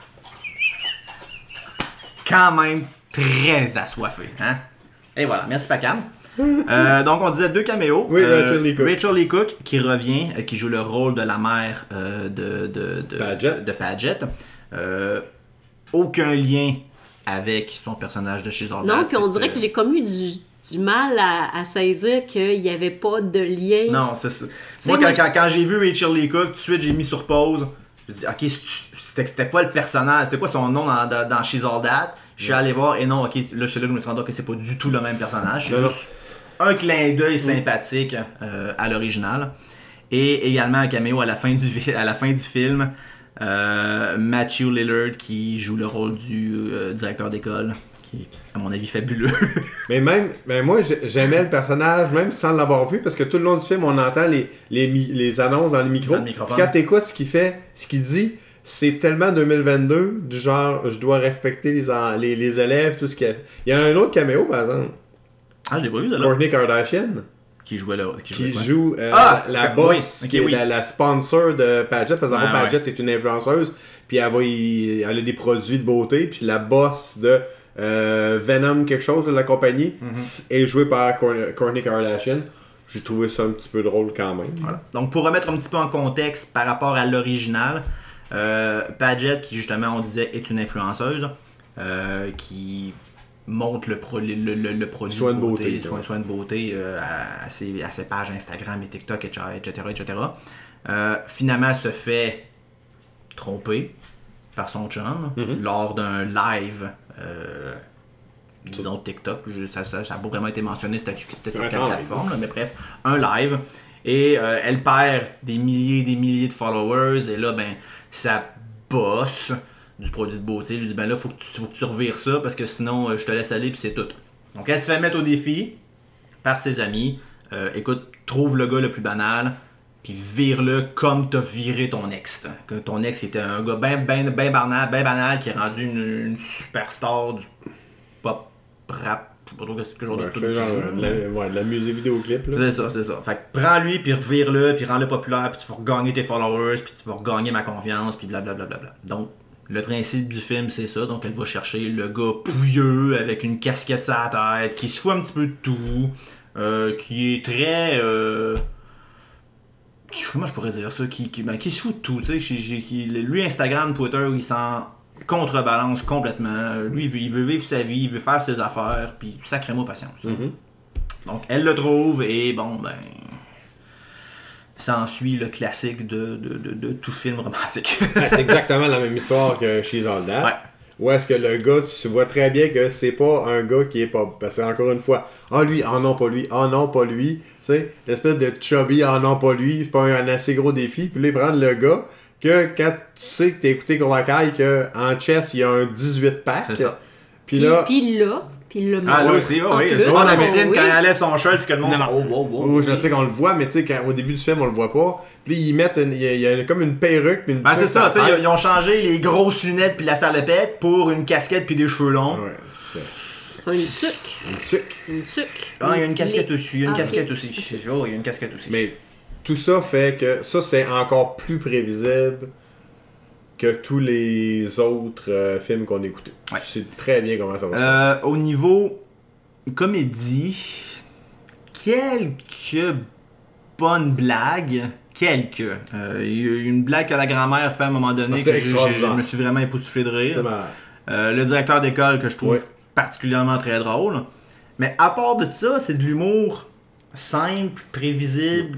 Quand même très assoiffé. Hein? Et voilà, merci Pacan. Euh, donc, on disait deux caméos. Oui, Euh, Rachel Lee Cook. Rachel Lee Cook qui revient, euh, qui joue le rôle de la mère euh, de, de, de, Paget. de Paget. Euh, aucun lien avec son personnage de chez Zordat. Non, puis on dirait que j'ai comme eu du, du mal à, à saisir qu'il n'y avait pas de lien. Non, c'est ça. sais, Moi, moi, quand, je- quand, quand j'ai vu Rachel Lee Cook, tout de suite, j'ai mis sur pause. Je dis, ok, c'était, c'était quoi le personnage? C'était quoi son nom dans, dans, dans She's All That? Je suis allé voir, et non, ok, là, je suis là que je me suis rendu compte que c'est pas du tout le même personnage. C'est Non, non. juste un clin d'œil sympathique euh, à l'original. Et également un caméo à la fin du, vi- à la fin du film. Euh, Matthew Lillard qui joue le rôle du euh, directeur d'école, qui est, à mon avis, fabuleux. Mais même, mais moi j'ai- j'aimais le personnage, même sans l'avoir vu, parce que tout le long du film, on entend les, les, mi- les annonces dans les micros. Dans le microphone. Puis quand t'écoutes ce qu'il fait, ce qu'il dit, c'est tellement deux mille vingt-deux, du genre, je dois respecter les, en- les, les élèves, tout ce qu'il y a. Il y a un autre caméo, par exemple, Ah, je l'ai pas vu, ça, là. Kourtney Kardashian, Qui jouait là. Qui, qui jouait quoi? joue euh, Ah, la ok, boss, oui, ok, qui est oui. la, la sponsor de Paget, parce que Ouais, d'abord, Paget ouais. est une influenceuse, puis elle, va y- elle a des produits de beauté, puis la boss de euh, Venom, quelque chose de la compagnie, Mm-hmm. est jouée par Kourtney Kourtney Kardashian. J'ai trouvé ça un petit peu drôle quand même. Voilà. Donc, pour remettre un petit peu en contexte par rapport à l'original, euh, Paget, qui justement, on disait, est une influenceuse, euh, qui montre le, pro- le, le, le produit Soin de de beauté, beauté, soin, ouais. soin de beauté euh, à, à ses, à ses pages Instagram et TikTok, et cetera, et cetera. Euh, finalement, se fait tromper par son chum Mm-hmm. lors d'un live, euh, disons TikTok. Je- ça, ça, ça a pas vraiment été mentionné, c'était, c'était sur Un quelle live. plateforme, là, mais bref, un live. Et euh, elle perd des milliers et des milliers de followers. Et là, ben, sa boss du produit de beauté lui dit, ben là, faut que tu, faut que tu revires ça parce que sinon, euh, je te laisse aller puis c'est tout. Donc, elle se fait mettre au défi par ses amis. Euh, écoute, trouve le gars le plus banal, puis vire-le comme t'as viré ton ex. Que ton ex était un gars ben, ben, ben banal, ben banal qui est rendu une, une superstar du pop rap. Je sais pas trop ce que genre de Ouais, truc c'est genre qu'il euh, joue. de la, ouais, de la musique vidéoclip. Là. C'est ça, c'est ça. Fait que prends-lui, puis revire-le, puis rends-le populaire, puis tu vas regagner tes followers, puis tu vas regagner ma confiance, puis blablabla. Bla, bla, bla. Donc, le principe du film, c'est ça. Donc, elle va chercher le gars pouilleux, avec une casquette sur la tête, qui se fout un petit peu de tout, euh, qui est très... Euh... qui- Comment je pourrais dire ça? Qui, qui, ben, qui se fout de tout, tu sais. Qui- qui- qui- Lui, Instagram, Twitter, il s'en contrebalance complètement. Lui, il veut, il veut vivre sa vie, il veut faire ses affaires, puis sacrément patience. Mhm. Donc, elle le trouve et bon, ben... s'ensuit le classique de, de, de, de tout film romantique. Ben, c'est exactement la même histoire que She's All That. Ouais. Où est-ce que le gars, tu vois très bien que c'est pas un gars qui est pas... Parce que encore une fois, ah lui, ah non, pas lui, ah non, pas lui. Tu sais, l'espèce de chubby, ah non, pas lui, c'est pas un assez gros défi. Puis là, ils prennent le gars que quand tu sais que t'as écouté Cobra Kai, qu'en chess, il y a un dix-huit pack. C'est ça. Puis Puis, là... puis là, puis là, Ah là aussi, oh, oui. Souvent dans la piscine, oui. quand elle enlève son shirt, puis que le monde Non, fait non. oh, wow, wow. Oh, je sais qu'on le voit, mais tu sais, quand- au début du film, on le voit pas. Puis ils mettent, une- il y, a- il y a comme une perruque, puis une Ben c'est tuque ça, sur tu la sais, tête. ils, ils ont changé les grosses lunettes puis la salopette pour une casquette puis des cheveux longs. Ouais, c'est ça. Une tuque. Une tuque. Une tuque. Ah, il y a une casquette Les- aussi, il y a une Ah, casquette ok. aussi. Oh, il y a une casquette aussi. Mais tout ça fait que ça, c'est encore plus prévisible que tous les autres euh, films qu'on a écoutés. Ouais. Tu sais très bien comment ça va se passer. Euh, au niveau comédie, quelques bonnes blagues. Quelques. Euh, Il y a eu une blague que la grand-mère fait à un moment donné Ah, c'est que j'ai- j'ai- extraordinaire. je me suis vraiment époustouflé de C'est rire. malade. Euh, le directeur d'école que je trouve Ouais. particulièrement très drôle. Mais à part de ça, c'est de l'humour simple, prévisible,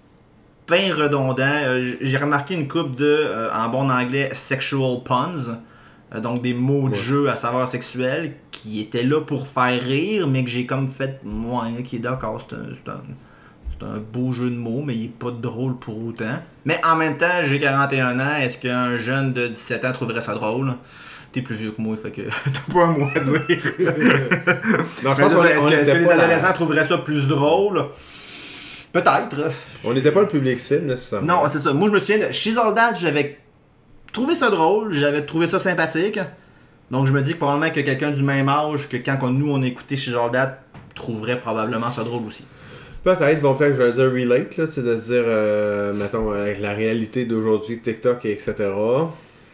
bien redondant. Euh, J'ai remarqué une coupe de, euh, en bon anglais, sexual puns. Euh, donc des mots de Ouais. jeu à saveur sexuelle qui étaient là pour faire rire, mais que j'ai comme fait, moi, qui est d'accord, c'est un, c'est un, c'est un beau jeu de mots, mais il est pas drôle pour autant. Mais en même temps, j'ai quarante et un ans, est-ce qu'un jeune de dix-sept ans trouverait ça drôle? T'es plus vieux que moi, fait que t'as pas un mot à dire. Non, je Mais pense je qu'on sais, est-ce que, est-ce était que les pas la- adolescents trouveraient ça plus drôle? Peut-être. on n'était pas le public cible nécessairement. Non, c'est ça. Moi, je me souviens de She's All That, j'avais trouvé ça drôle, j'avais trouvé ça sympathique. Donc, je me dis que probablement que quelqu'un du même âge que quand on- nous, on écoutait She's All That trouverait probablement ça drôle aussi. Peut-être, ils vont peut-être, je vais dire, relate, là, c'est de se dire, euh, mettons, avec la réalité d'aujourd'hui, TikTok, et cetera.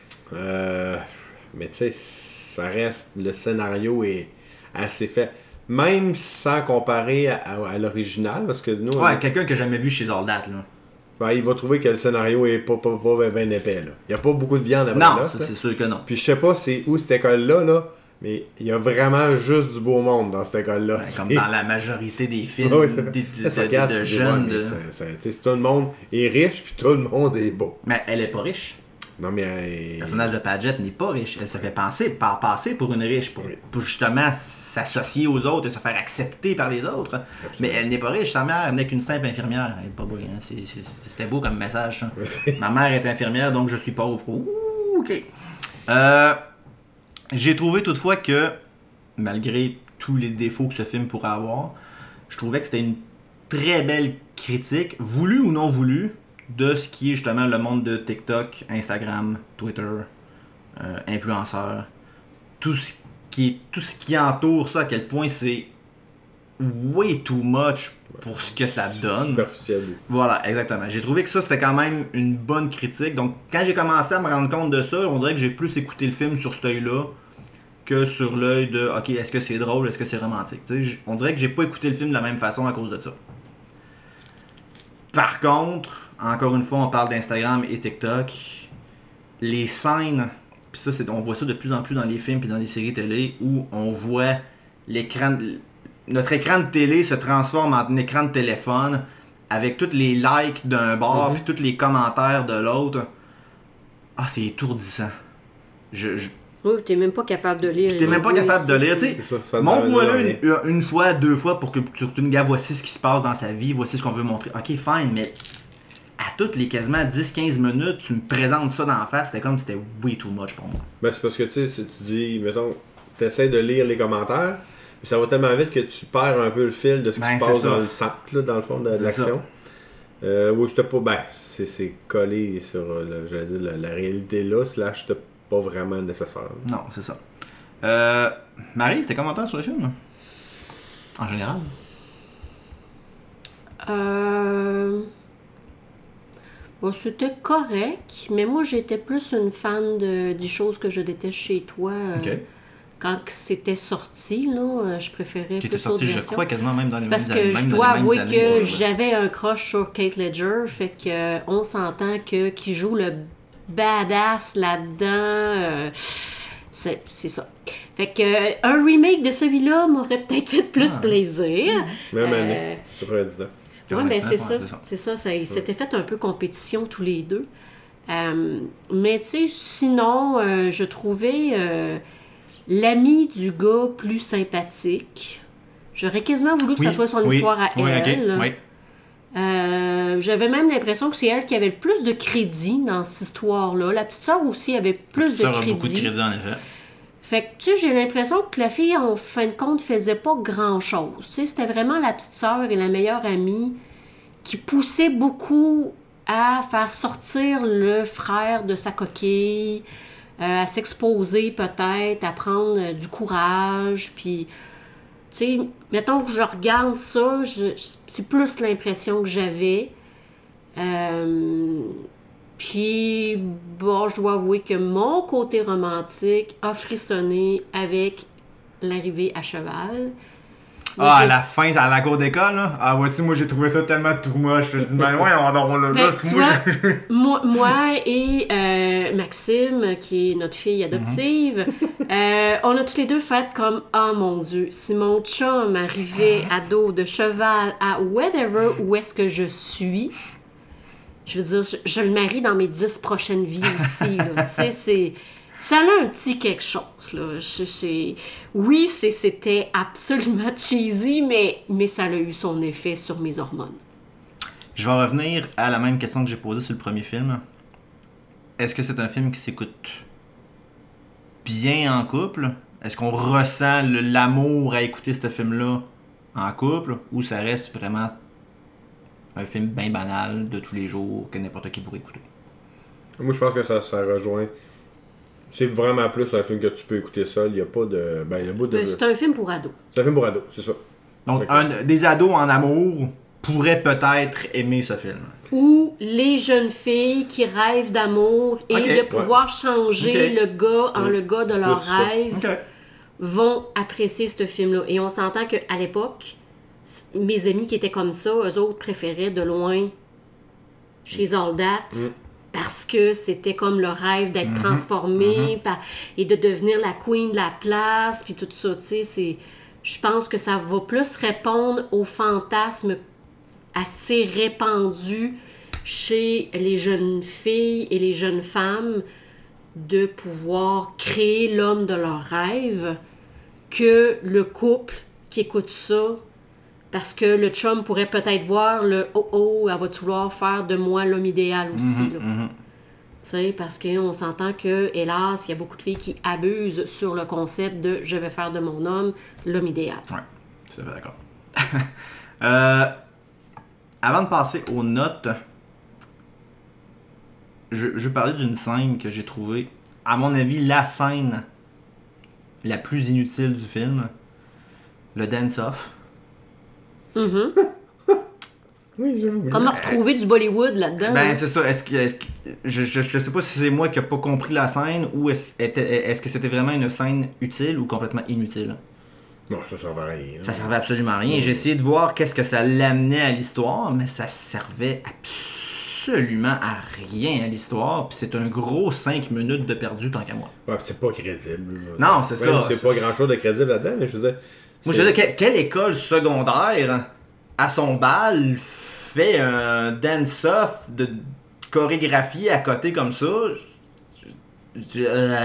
Euh, mais tu sais, ça reste, le scénario est assez fait. Même sans comparer à, à- à l'original, parce que nous, on- Ouais, quelqu'un qui a jamais vu She's All That, là. ben, il va trouver que le scénario est pas, pas, pas bien épais, là. Il n'y a pas beaucoup de viande à Non, là, ça, c'est sûr que non. Puis je sais pas c'est où cette école-là, là, mais il y a vraiment juste du beau monde dans cette école-là. Ben, comme C'est- dans la majorité des films Ouais, c'est- des- de, ça de- regarde, de tu dis, jeunes. ouais, mais de- ça- ça- tu sais, si tout le monde est riche, puis tout le monde est beau. Mais elle est pas riche. Non, mais... Le euh, personnage de Padgett n'est pas riche. Elle se fait penser, par passer pour une riche, pour, pour justement s'associer aux autres et se faire accepter par les autres. Mais elle n'est pas riche. Sa mère n'est qu'une simple infirmière. Elle est pas beau, hein. C'est- c'est- C'était beau comme message, ça. c'est- Ma mère est infirmière, donc je suis pauvre. Ouh, ok. Euh, J'ai trouvé toutefois que, malgré tous les défauts que ce film pourrait avoir, je trouvais que c'était une très belle critique, voulue ou non voulue, de ce qui est justement le monde de TikTok, Instagram, Twitter, euh, influenceurs, tout ce qui est, tout ce qui entoure ça, à quel point c'est way too much pour ce que ça donne. Superficiel. Voilà, exactement. J'ai trouvé que ça, c'était quand même une bonne critique. Donc, quand j'ai commencé à me rendre compte de ça, on dirait que j'ai plus écouté le film sur cet œil-là que sur l'œil de « Ok, est-ce que c'est drôle, est-ce que c'est romantique? » Tu sais, j- on dirait que j'ai pas écouté le film de la même façon à cause de ça. Par contre, encore une fois, on parle d'Instagram et TikTok. Les scènes, puis ça, c'est, on voit ça de plus en plus dans les films et dans les séries télé, où on voit l'écran... de- notre écran de télé se transforme en un écran de téléphone avec tous les likes d'un bord Mhm. puis tous les commentaires de l'autre. Ah, c'est étourdissant. Je, je, Oui, t'es même pas capable de lire. t'es même pas Oui, capable de c'est- lire, tu sais. Ça, ça Montre-moi ne là donne une, rien. une fois, deux fois pour que, pour que tu me dises voici ce qui se passe dans sa vie, voici ce qu'on veut montrer. Ok, fine, mais à toutes les quasiment dix quinze minutes, tu me présentes ça dans la face, c'était comme c'était way too much pour moi. Ben, c'est parce que, tu sais, si tu dis, mettons, t'essaies de lire les commentaires, mais ça va tellement vite que tu perds un peu le fil de ce qui Ben, se c'est passe ça. dans le centre, là, dans le fond de, de C'est l'action. Euh, ou c'était pas, ben, c'est, c'est collé sur, le, j'allais dire, la, la réalité là, slash c'était pas vraiment nécessaire. Non, c'est ça. Euh, Marie, tes commentaires sur le film? En général? Euh... Bon, c'était correct, mais moi j'étais plus une fan de, des choses que je déteste chez toi. euh, Ok. Quand c'était sorti, là, euh, je préférais Qui plus était sorti, l'autre je version. crois, quasiment même dans les Parce mêmes que même je dans dois les mêmes avouer années, que ouais. j'avais un crush sur Kate Ledger, fait que euh, on s'entend que qui joue le badass là-dedans, euh, c'est, c'est ça. Fait que euh, un remake de celui-là m'aurait peut-être fait plus Ah. plaisir. Même Euh, année, quatre-vingt-dix ans. Oui, ben c'est ça. c'est ça. C'est ça, ça ils s'étaient fait un peu compétition tous les deux. Euh, mais tu sais, sinon, euh, je trouvais euh, l'ami du gars plus sympathique. J'aurais quasiment voulu que ça soit son oui, histoire à oui, elle. ok, oui. Euh, j'avais même l'impression que c'est elle qui avait le plus de crédit dans cette histoire-là. La petite sœur aussi avait plus de Ça aura crédit. beaucoup de crédit, en effet. Fait que, tu sais, j'ai l'impression que la fille, en fin de compte, faisait pas grand-chose. Tu sais, c'était vraiment la petite sœur et la meilleure amie qui poussait beaucoup à faire sortir le frère de sa coquille, euh, à s'exposer peut-être, à prendre euh, du courage, puis... Tu sais, mettons que je regarde ça, je- c'est plus l'impression que j'avais. Euh, Puis, bon, je dois avouer que mon côté romantique a frissonné avec l'arrivée à cheval. Moi, Ah, à j'ai- la fin, à la cour d'école, là. Ah, vois-tu, moi, j'ai trouvé ça tellement tout moche. Je me dis, ben, ouais, on va là, Ben, là, tu moi, vois, j'ai- moi, moi et euh, Maxime, qui est notre fille adoptive, euh, on a tous les deux fait comme « Oh mon Dieu, si mon chum arrivait à dos de cheval à whatever où est-ce que je suis, je veux dire, je, je le marie dans mes dix prochaines vies aussi. là. Tu sais, c'est... Ça a un petit quelque chose, là. Je, je- oui, c'est, c'était absolument cheesy, mais, mais ça a eu son effet sur mes hormones. Je vais revenir à la même question que j'ai posée sur le premier film. Est-ce que c'est un film qui s'écoute bien en couple? Est-ce qu'on ressent le- l'amour à écouter ce film-là en couple? Ou ça reste vraiment un film bien banal de tous les jours que n'importe qui pourrait écouter? Moi, je pense que ça, ça rejoint. C'est vraiment plus un film que tu peux écouter seul. Il n'y a pas de. Ben, il y a pas de. Ben, c'est un film pour ados. C'est un film pour ados, c'est ça. Donc, Ok. un- des ados en amour pourraient peut-être aimer ce film. Ou les jeunes filles qui rêvent d'amour et Ok, de pouvoir changer Ok. le gars en Mm. le gars de leur Plus ça. rêve Ok. vont apprécier ce film-là. Et on s'entend qu'à l'époque, c- mes amis qui étaient comme ça, eux autres préféraient de loin chez All That Mm. parce que c'était comme le rêve d'être Mhm. transformé par- et de devenir la queen de la place, puis tout ça, tu sais, c'est... Je pense que ça va plus répondre aux fantasmes assez répandus chez les jeunes filles et les jeunes femmes de pouvoir créer l'homme de leur rêve que le couple qui écoute ça parce que le chum pourrait peut-être voir le « Oh, oh, elle va-tu vouloir faire de moi l'homme idéal aussi? Mhm, là. mhm. Tu sais, parce qu'on s'entend que, hélas, il y a beaucoup de filles qui abusent sur le concept de « je vais faire de mon homme l'homme idéal Ouais, tout à fait d'accord. Euh, avant de passer aux notes, je, je parlais d'une scène que j'ai trouvée, à mon avis, la scène la plus inutile du film, le dance-off. Mhm. Oui, j'avoue. Comment retrouver du Bollywood là-dedans? Ben, hein? c'est ça. Est-ce que, est-ce que- je, je, je sais pas si c'est moi qui n'ai pas compris la scène ou est-ce, était- est-ce que c'était vraiment une scène utile ou complètement inutile. Non, ça servait à rien. là. Ça servait absolument à rien. J'ai essayé de voir qu'est-ce que ça l'amenait à l'histoire, mais ça servait absolument à rien à l'histoire. Puis c'est un gros cinq minutes de perdu tant qu'à moi. Ouais, pis c'est pas crédible. là. Non, c'est Même ça. si C'est pas grand chose de crédible là-dedans, mais je veux dire. Moi, c'est- je veux dire, que- quelle école secondaire, à son bal, fait un dance-off de chorégraphie à côté comme ça? Je- je-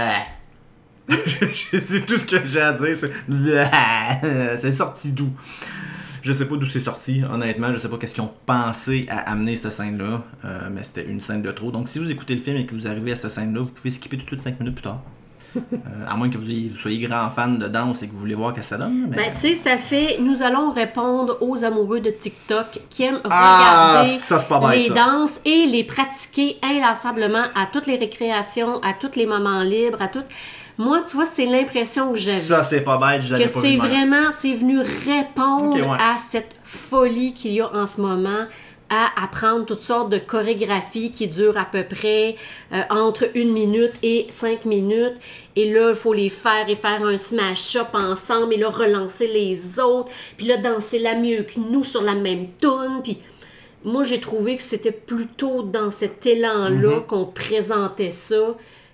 je- c'est tout ce que j'ai à dire. C'est, c'est sorti d'où? Je sais pas d'où c'est sorti, honnêtement. Je sais pas qu'est-ce qu'ils ont pensé à amener cette scène-là. Euh, mais c'était une scène de trop. Donc, si vous écoutez le film et que vous arrivez à cette scène-là, vous pouvez skipper tout de suite cinq minutes plus tard. Euh, à moins que vous, ayez- vous soyez grand fan de danse et que vous voulez voir qu'est-ce que ça donne. Mais... Ben, tu sais, ça fait... Nous allons répondre aux amoureux de TikTok qui aiment Ah, regarder ça, c'est pas bête, les ça. danses et les pratiquer inlassablement à toutes les récréations, à tous les moments libres, à toutes... Moi, tu vois, c'est l'impression que j'avais. Ça, c'est pas bête, je l'avais Que pas c'est vu de même. vraiment... C'est venu répondre Ok, ouais. à cette folie qu'il y a en ce moment à apprendre toutes sortes de chorégraphies qui durent à peu près euh, entre une minute et cinq minutes. Et là, il faut les faire et faire un smash-up ensemble et là, relancer les autres. Puis là, danser la mieux que nous sur la même toune. Puis moi, j'ai trouvé que c'était plutôt dans cet élan-là Mhm. qu'on présentait ça. Tu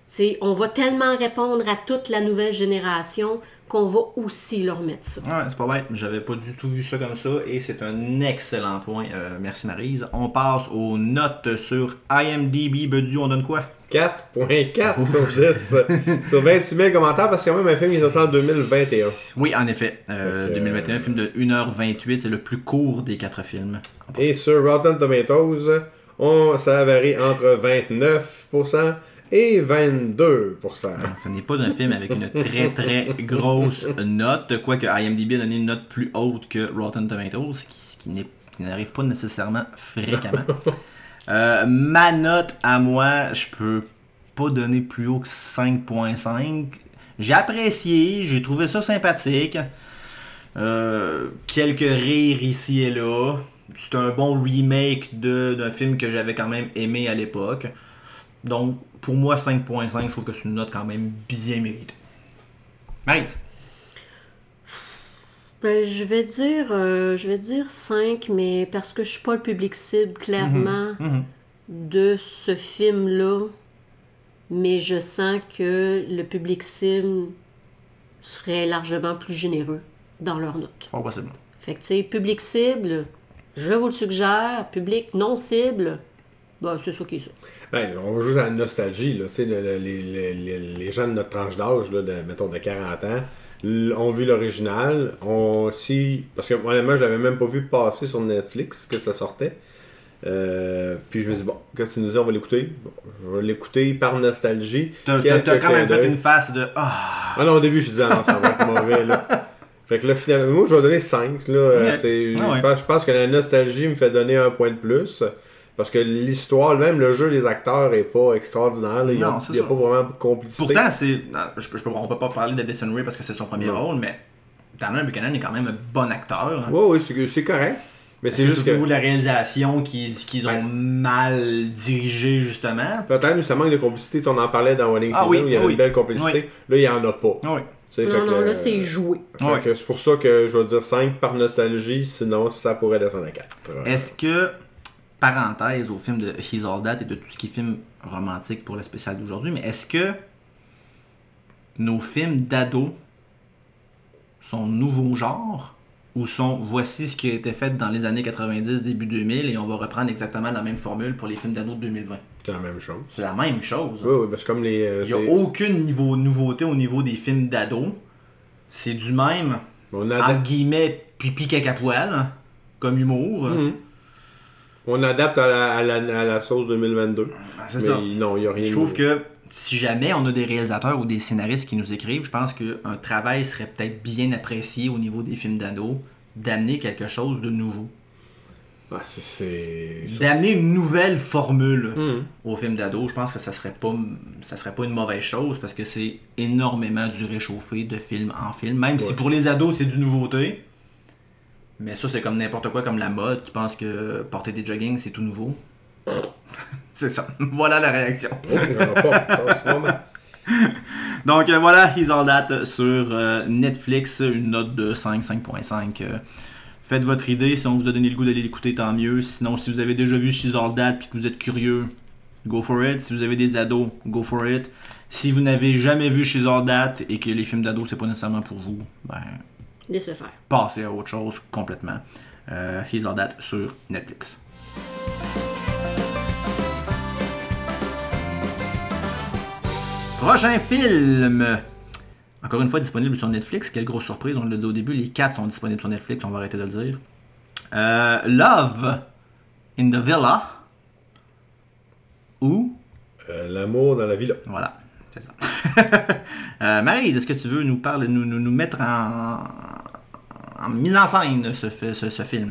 T'sais, on va tellement répondre à toute la nouvelle génération qu'on va aussi leur mettre ça. Ouais, c'est pas bête. J'avais pas du tout vu ça comme ça et c'est un excellent point. Euh, merci Maryse. On passe aux notes sur I M D B. Bedu, on donne quoi? quatre virgule quatre sur dix. Sur vingt-six mille commentaires parce qu'il y a même un film qui est sorti en deux mille vingt et un. Oui, en effet. Euh, okay, deux mille vingt et un, film de une heure vingt-huit. C'est le plus court des quatre films. Et sur Rotten Tomatoes, on, ça varie entre vingt-neuf pour cent et vingt-deux pour cent. Donc, ce n'est pas un film avec une très très grosse note, quoique I M D B a donné une note plus haute que Rotten Tomatoes, ce qui, qui, n'est, qui n'arrive pas nécessairement fréquemment. euh, ma note à moi, je peux pas donner plus haut que cinq virgule cinq. J'ai apprécié, j'ai trouvé ça sympathique. Euh, quelques rires ici et là. C'est un bon remake de, d'un film que j'avais quand même aimé à l'époque. Donc, pour moi, cinq virgule cinq, je trouve que c'est une note quand même bien méritée. Maryse? Ben, je vais dire euh, je vais dire cinq, mais parce que je suis pas le public cible, clairement, Mm-hmm. Mm-hmm. de ce film-là. Mais je sens que le public cible serait largement plus généreux dans leurs notes. Pas possible. Fait que, tu sais, public cible, je vous le suggère. Public non cible, ben, c'est ça qui est ça. Ben, on va juste à la nostalgie, là, tu sais, le, le, les, les, les gens de notre tranche d'âge, là, de, mettons de quarante ans, ont vu l'original, ont si, parce que honnêtement, je l'avais même pas vu passer sur Netflix, que ça sortait. Euh, puis je me dis, bon, quand tu nous dis on va l'écouter, bon, je vais l'écouter par nostalgie. T'as, t'as, t'as quand même fait une face de ah. Ah non, au début, je disais, ah non, ça va être mauvais, là. Fait que là, finalement, moi, je vais donner cinq, là. Okay. C'est, ah ouais. je, pense, je pense que la nostalgie me fait donner un point de plus. Parce que l'histoire, même le jeu, les acteurs est pas extraordinaire. Là. Il n'y a, a pas vraiment de complicité. Pourtant, c'est, je, je, on peut pas parler d'Addison Rae parce que c'est son premier non. rôle, mais Tanner Buchanan est quand même un bon acteur. Oui, oui, c'est, c'est correct. Mais c'est, c'est juste que la réalisation qu'ils, qu'ils ont ouais. mal dirigé, justement. Peut-être, ça manque de complicité. On en parlait dans Wedding ah, Season, oui, où il y avait oui. une belle complicité. Oui. Là, il n'y en a pas. Oui. Non, fait non, que, là, c'est joué. Oui. Que c'est pour ça que je vais dire cinq par nostalgie, sinon ça pourrait descendre à quatre. Est-ce que, parenthèse au film de He's All That et de tout ce qui est film romantique pour le spécial d'aujourd'hui, mais est-ce que nos films d'ados sont nouveaux genres ou sont voici ce qui a été fait dans les années quatre-vingt-dix, début deux mille et on va reprendre exactement la même formule pour les films d'ados de deux mille vingt? C'est la même chose. C'est la même chose. Oui, oui, parce que comme les... Euh, il n'y a aucune niveau, nouveauté au niveau des films d'ados. C'est du même, on a entre guillemets, pipi caca poil, hein, comme humour. Mm-hmm. On adapte à la, à la, à la sauce deux mille vingt-deux. C'est mais ça. Non, il n'y a rien. Je trouve que si jamais on a des réalisateurs ou des scénaristes qui nous écrivent, je pense qu'un travail serait peut-être bien apprécié au niveau des films d'ados, d'amener quelque chose de nouveau. Ah, c'est, c'est... D'amener une nouvelle formule mm. au film d'ados, je pense que ça serait pas ça serait pas une mauvaise chose parce que c'est énormément du réchauffé de film en film, même ouais. si pour les ados c'est du nouveauté. Mais ça, c'est comme n'importe quoi, comme la mode qui pense que porter des jogging, c'est tout nouveau. C'est ça. Voilà la réaction. Donc euh, voilà, He's All That sur euh, Netflix, une note de cinq, cinq virgule cinq. Euh, faites votre idée. Si on vous a donné le goût d'aller l'écouter, tant mieux. Sinon, si vous avez déjà vu He's All That et que vous êtes curieux, go for it. Si vous avez des ados, go for it. Si vous n'avez jamais vu He's All That et que les films d'ados, c'est pas nécessairement pour vous, ben... laissez faire. Passez à autre chose complètement. Euh, He's All That sur Netflix. Prochain film. Encore une fois disponible sur Netflix. Quelle grosse surprise, on l'a dit au début. Les quatre sont disponibles sur Netflix, on va arrêter de le dire. Euh, Love in the Villa. Ou euh, L'amour dans la villa. Voilà, c'est ça. euh, Maryse, est-ce que tu veux nous parler, nous, nous, nous mettre en, en mise en scène ce, ce, ce film?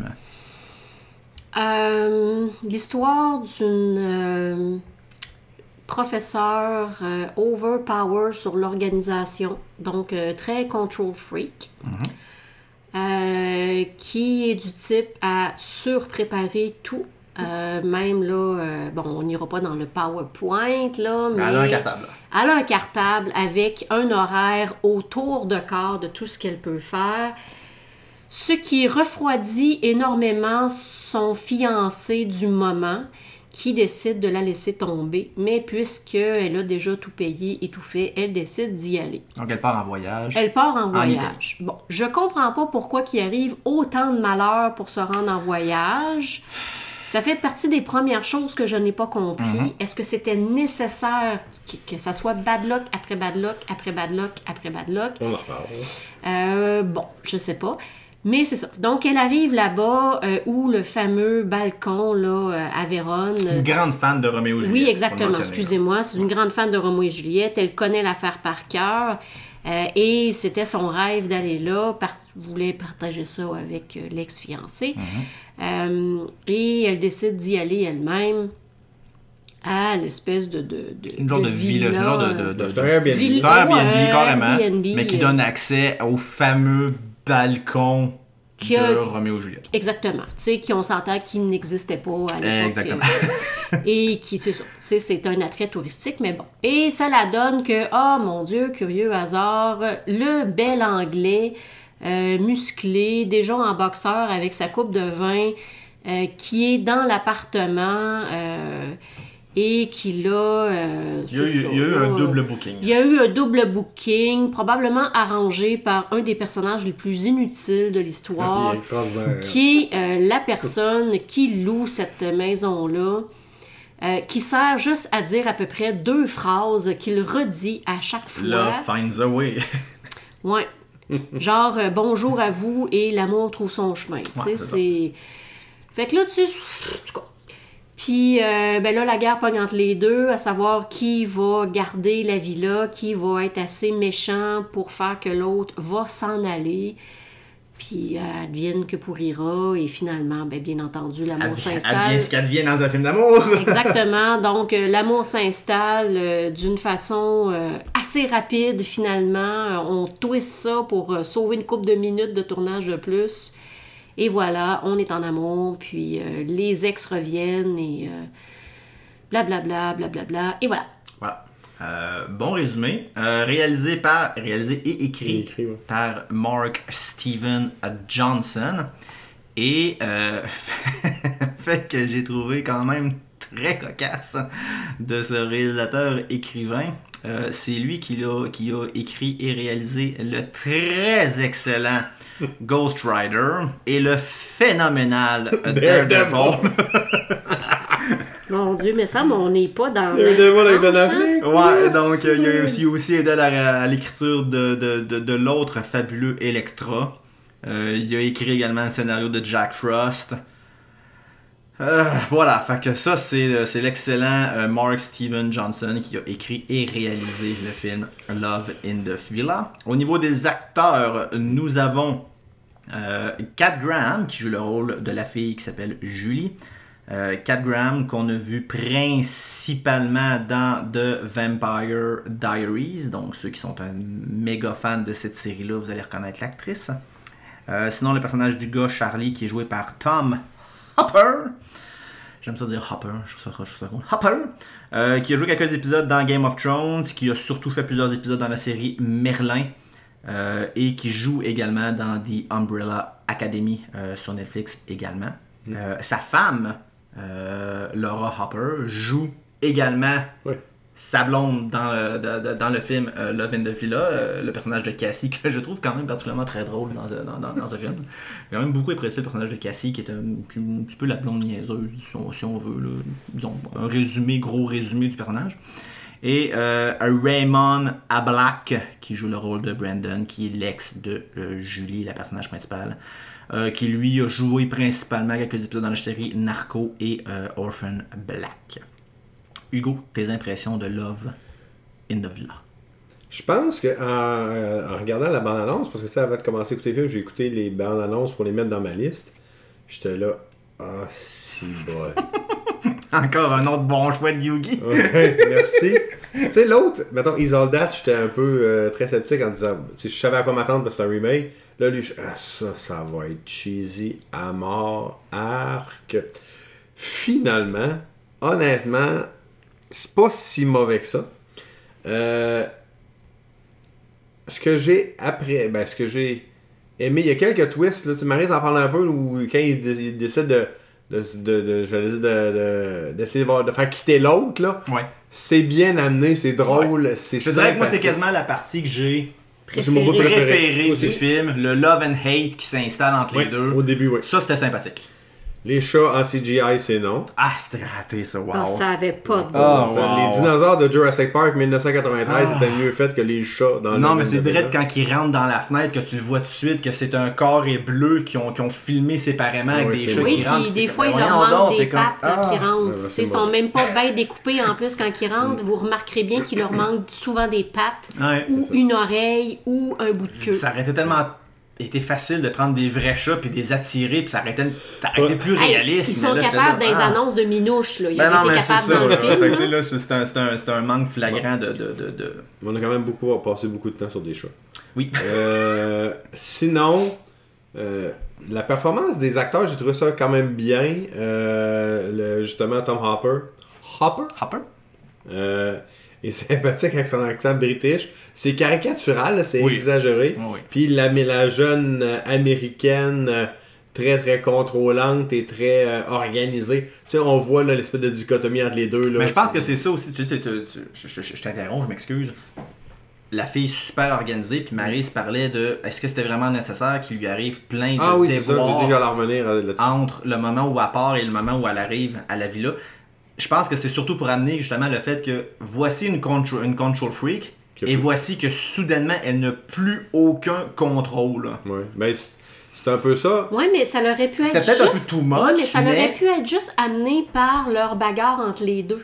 Euh, l'histoire d'une euh, professeure euh, overpower sur l'organisation, donc euh, très control freak, mm-hmm. euh, qui est du type à surpréparer tout. Euh, même là, euh, bon, on n'ira pas dans le PowerPoint, là, mais... Elle a un cartable. Elle a un cartable avec un horaire autour de quart de tout ce qu'elle peut faire. Ce qui refroidit énormément son fiancé du moment, qui décide de la laisser tomber, mais puisqu'elle a déjà tout payé et tout fait, elle décide d'y aller. Donc elle part en voyage. Elle part en En voyage. Bon, je comprends pas pourquoi qu'il arrive autant de malheur pour se rendre en voyage. Ça fait partie des premières choses que je n'ai pas compris. Mm-hmm. Est-ce que c'était nécessaire que, que ça soit bad luck après bad luck, après bad luck, après bad luck? On en reparle. Euh, bon, je sais pas. Mais c'est ça. Donc, elle arrive là-bas euh, où le fameux balcon là, euh, à Vérone. Une grande fan de Roméo et Juliette. Oui, exactement. Excusez-moi. C'est une grande fan de Roméo et Juliette. Elle connaît l'affaire par cœur. Euh, et c'était son rêve d'aller là. Part... voulait partager ça avec euh, l'ex-fiancé. Mm-hmm. Euh, et elle décide d'y aller elle-même à l'espèce de, de, de une genre de, de villa. villa genre de, de, de, c'est un Airbnb. Ville, Airbnb, ouais, carrément. Airbnb, mais qui donne accès au fameux balcon qui a... de Roméo et Juliette. Exactement. Tu sais, qui on s'entend qui n'existait pas à l'époque. Exactement. Euh, et qui, c'est ça. Tu sais, c'est un attrait touristique, mais bon. Et ça la donne que, oh mon Dieu, curieux hasard, le bel Anglais, euh, musclé, déjà en boxeur avec sa coupe de vin, euh, qui est dans l'appartement... Euh, et qui l'a... Euh, il y a eu, ça, il y a eu un double booking. Il y a eu un double booking, probablement arrangé par un des personnages les plus inutiles de l'histoire, qui est euh, la personne qui loue cette maison-là, euh, qui sert juste à dire à peu près deux phrases qu'il redit à chaque fois. Love finds a way. Ouais. Genre, euh, bonjour à vous et l'amour trouve son chemin. Ouais, c'est c'est... Fait que là, tu sais... Puis, euh, ben là, la guerre pogne entre les deux, à savoir qui va garder la villa, qui va être assez méchant pour faire que l'autre va s'en aller. Puis, euh, advienne que pourrira. Et finalement, ben, bien entendu, l'amour Advi- s'installe. Advienne ce qu'advient dans un film d'amour. Exactement. Donc, euh, l'amour s'installe euh, d'une façon euh, assez rapide, finalement. On twist ça pour euh, sauver une couple de minutes de tournage de plus. Et voilà, on est en amour, puis euh, les ex reviennent et euh, blablabla, blablabla, et voilà. Voilà. Euh, bon résumé. Euh, réalisé par, réalisé et écrit, écrit ouais. par Mark Steven Johnson. Et euh, fait que j'ai trouvé quand même très cocasse de ce réalisateur-écrivain. Euh, c'est lui qui a, qui a écrit et réalisé le très excellent Ghost Rider et le phénoménal Daredevil. Mon Dieu, mais ça, mais on n'est pas dans... Daredevil avec Ben Affleck. Ouais, donc euh, il a aussi, aussi aidé à, la, à l'écriture de, de, de, de l'autre fabuleux Elektra. Euh, il a écrit également le scénario de Jack Frost. Euh, voilà, fait que ça, c'est, c'est l'excellent euh, Mark Steven Johnson qui a écrit et réalisé le film Love in the Villa. Au niveau des acteurs, nous avons euh, Cat Graham qui joue le rôle de la fille qui s'appelle Julie. Euh, Cat Graham qu'on a vu principalement dans The Vampire Diaries. Donc ceux qui sont un méga fan de cette série-là, vous allez reconnaître l'actrice. Euh, sinon, le personnage du gars, Charlie, qui est joué par Tom Hopper. J'aime ça dire Hopper, je trouve ça, je trouve ça cool. Hopper, euh, qui a joué quelques épisodes dans Game of Thrones, qui a surtout fait plusieurs épisodes dans la série Merlin, euh, et qui joue également dans The Umbrella Academy euh, sur Netflix également. Mm. Euh, sa femme, euh, Laura Hopper, joue également oui. sa blonde dans, euh, dans, dans le film euh, Love in the Villa, euh, le personnage de Cassie, que je trouve quand même particulièrement très drôle dans, dans, dans, dans ce film. J'ai quand même beaucoup apprécié le personnage de Cassie, qui est un, un petit peu la blonde niaiseuse, si on, si on veut, là, disons, un résumé, gros résumé du personnage. Et euh, Raymond Ablack, qui joue le rôle de Brandon, qui est l'ex de euh, Julie, la personnage principale, euh, qui lui a joué principalement quelques épisodes dans la série Narco et euh, Orphan Black. Hugo, tes impressions de Love in the Villa? Je pense qu'en en regardant la bande-annonce, parce que ça, avant de commencer à écouter le film, j'ai écouté les bandes-annonces pour les mettre dans ma liste. J'étais là, ah, oh, si bon. Encore un autre bon choix de Yugi. Ouais, merci. Tu sais, l'autre, mettons, Is All That, j'étais un peu euh, très sceptique en disant, tu sais, je savais à quoi m'attendre parce que c'est un remake. Là, lui, je, ah, ça, ça va être cheesy à mort, arc. Finalement, honnêtement, c'est pas si mauvais que ça. Euh, ce que j'ai après, ben, ce que j'ai aimé, il y a quelques twists, là, tu Maryse en parle un peu, où quand il, il décide de, de, de, de, j'allais dire, de, de, d'essayer de, voir, de faire quitter l'autre, là. Ouais. C'est bien amené, c'est drôle, Ouais. c'est Je dirais que moi, c'est quasiment la partie que j'ai C'est mon bout Préféré. préféré. préférée Aussi. du film. Le love and hate qui s'installe entre Ouais, les deux. au début, oui. Ça, c'était sympathique. Les chats en C G I, c'est non. Ah, c'était raté, ça. Wow. Ah, ça avait pas de Ah, bon sens. wow. Les dinosaures de Jurassic Park mille neuf cent quatre-vingt-treize Ah. étaient mieux faits que les chats dans le Non, mais domaine c'est de direct Bella. quand il rentre dans la fenêtre que tu le vois tout de suite, que c'est un corps et bleu qui ont, qui ont filmé séparément avec Ouais, des c'est chats bon. Oui, qui rentrent. puis c'est des comme, fois, il voyons leur donc, manque t'es des comme, pattes quand ah. ils rentrent. Ouais, Tu c'est sais, Ils bon. sont même pas bien découpés en plus quand ils rentrent. Vous remarquerez bien qu'il leur manque souvent des pattes, Ouais. ou ça. une oreille, ou un bout de queue. Ça aurait été tellement été facile de prendre des vrais chats puis des attirer puis ça aurait été, ça aurait été Ouais. plus Hey, réaliste. ils mais sont là, j'étais capables là, dans les ah. annonces de minouches. Là. Ils Ben non, avaient été mais c'est capables ça. dans le là. film. Fait que, là. là, c'est un, c'est un, c'est un manque flagrant de, de, de, de- On a quand même beaucoup passé beaucoup de temps sur des chats. Oui. Euh, sinon, euh, la performance des acteurs, j'ai trouvé ça quand même bien. Euh, le- justement, Tom Hopper. Hopper? Hopper? Euh, est sympathique avec son accent british. C'est caricatural, là, c'est Oui. exagéré. Oui, oui. Puis la, mais la jeune euh, américaine, euh, très très contrôlante et très euh, organisée. Tu sais, on voit là, l'espèce de dichotomie entre les deux. Là, Mais je pense que c'est ça aussi. Tu sais, tu- tu- je, je- je t'interromps, je m'excuse. La fille super organisée, puis Maryse parlait de est-ce que c'était vraiment nécessaire qu'il lui arrive plein de Ah oui, c'est ça. J'ai déboires dit que j'allais revenir euh, là-dessus. entre le moment où elle part et le moment où elle arrive à la villa. Je pense que c'est surtout pour amener justement le fait que voici une control, une control freak Que- et voici que soudainement elle n'a plus aucun contrôle. Ouais. Ben, c'est c'est un peu ça. Oui, mais ça aurait pu C'était être peut-être un juste... peu too much, Ouais, mais ça mais- aurait pu être juste amené par leur bagarre entre les deux.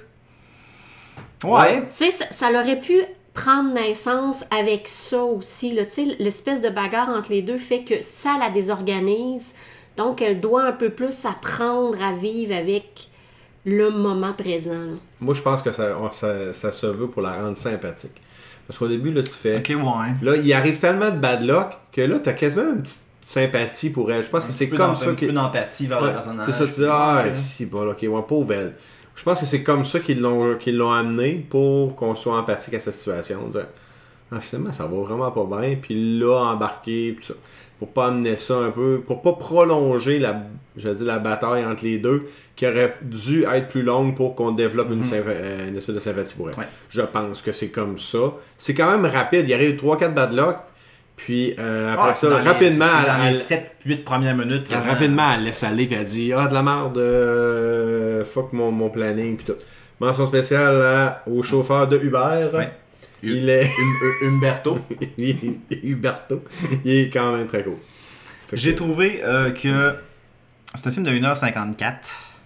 Ouais. Tu sais, ça, ça aurait pu prendre naissance avec ça aussi. Là. Tu sais, l'espèce de bagarre entre les deux fait que ça la désorganise. Donc, elle doit un peu plus apprendre à vivre avec le moment présent. là. Moi, je pense que ça, on- ça, ça se veut pour la rendre sympathique. Parce qu'au début, là, tu fais. Ok, ouais. Là, il arrive tellement de bad luck que là, t'as quasiment une petite sympathie pour elle. Je pense que c'est comme ça Un petit que. peu d'empathie vers Ouais, le personnage. c'est ça, tu dis, ah, Ouais. si, bon, ok, ouais, pauvre elle. Je pense que c'est comme ça qu'ils l'ont, qu'ils l'ont amené pour qu'on soit empathique à cette situation. Dire, ah, finalement, ça va vraiment pas bien. Puis là, embarquer, tout ça. Pour pas amener ça un peu, pour pas prolonger la, je veux dire, la bataille entre les deux, qui aurait dû être plus longue pour qu'on développe une, sympa- euh, une espèce de sympathie pour elle. Ouais. Je pense que c'est comme ça. C'est quand même rapide. Il y a eu trois quatre bad luck. Puis euh, après Ah, ça, dans les- rapidement, c'est elle- dans les elle- sept huit premières minutes. elle- quasiment. rapidement, elle laisse aller, puis elle dit ah, de la merde, euh, fuck mon, mon planning, puis tout. Mention spéciale à- au chauffeur de Uber. Ouais. Il est. Hum- Humberto. Huberto. Il est quand même très cool. Fait que- J'ai trouvé euh, que c'est un film de une heure cinquante-quatre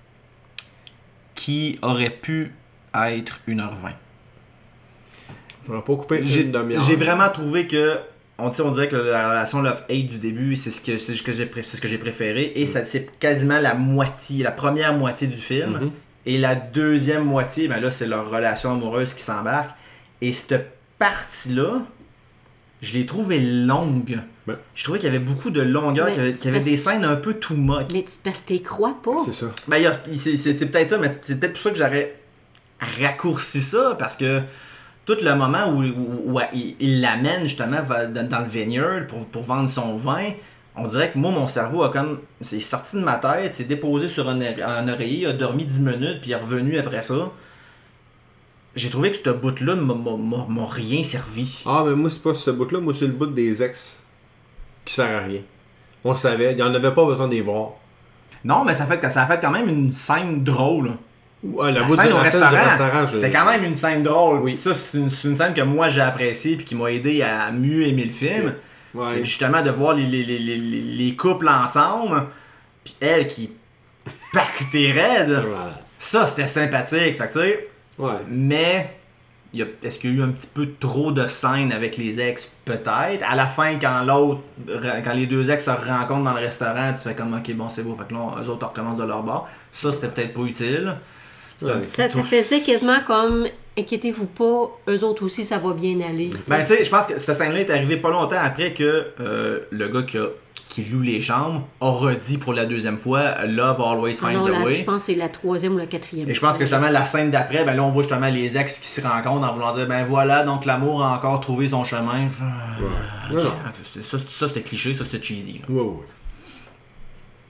qui aurait pu être une heure vingt. J'aurais pas coupé J'ai une demi-heure. j'ai vraiment trouvé que on, tu sais, on dirait que la relation love-hate du début, c'est ce que, c'est ce que j'ai pré- c'est ce que j'ai préféré. Et ça, c'est quasiment la moitié, la première moitié du film. Mhm. Et la deuxième moitié, ben là, c'est leur relation amoureuse qui s'embarque. Et cette partie-là, je l'ai trouvée longue. Ouais. Je trouvais qu'il y avait beaucoup de longueur, Mais qu'il y avait, c'est qu'il y avait parce des que- scènes un peu too much. Mais tu, parce que t'y crois pas. C'est ça. Ben, il y a- c'est, c'est- c'est peut-être ça, mais c'est c'est peut-être pour ça que j'aurais raccourci ça, parce que tout le moment où, où- où il, il l'amène justement va- dans, dans le vineyard pour, pour vendre son vin, on dirait que moi, mon cerveau a comme. C'est sorti de ma tête, c'est déposé sur un, ore- un oreiller, il a dormi dix minutes, puis il est revenu après ça. J'ai trouvé que ce bout-là m'a- m'a m'a- m'a rien servi. Ah, mais moi, c'est pas ce bout-là. Moi, c'est le bout des ex qui sert à rien. On le savait. Il n'y en avait pas besoin de les voir. Non, mais ça fait, que- ça a fait quand même une scène drôle. Ouais, la La bout scène de au la scène restaurant, du restaurant, je- c'était quand même une scène drôle. Oui. Puis ça, c'est une, c'est une scène que moi j'ai appréciée puis qui m'a aidé à mieux aimer le film. Ouais. C'est justement de voir les, les, les, les, les couples ensemble, puis elle qui pactait raide. C'est malade. Ça, c'était sympathique. Fait que, tu sais, Ouais. mais il y a- est-ce qu'il y a eu un petit peu trop de scènes avec les ex? Peut-être. À la fin, quand l'autre, quand les deux ex se rencontrent dans le restaurant, tu fais comme ok, bon, c'est beau. Fait que là, eux autres recommencent de leur bord. Ça, c'était peut-être pas utile. C'est un Ouais. petit Ça, ça touche. faisait quasiment comme inquiétez-vous pas, eux autres aussi, ça va bien aller. tu sais. Ben, tu sais, je pense que cette scène-là est arrivée pas longtemps après que euh, le gars qui, a- qui loue les chambres a redit pour la deuxième fois Love always Ah finds non, a là, way. je pense que c'est la troisième ou la quatrième. Et je pense que justement la scène d'après, ben là on voit justement les ex qui se rencontrent en voulant dire ben voilà, donc l'amour a encore trouvé son chemin. Ouais. Ok, Non. Ça, ça, c'était cliché, ça c'était cheesy. là. Ouais, ouais.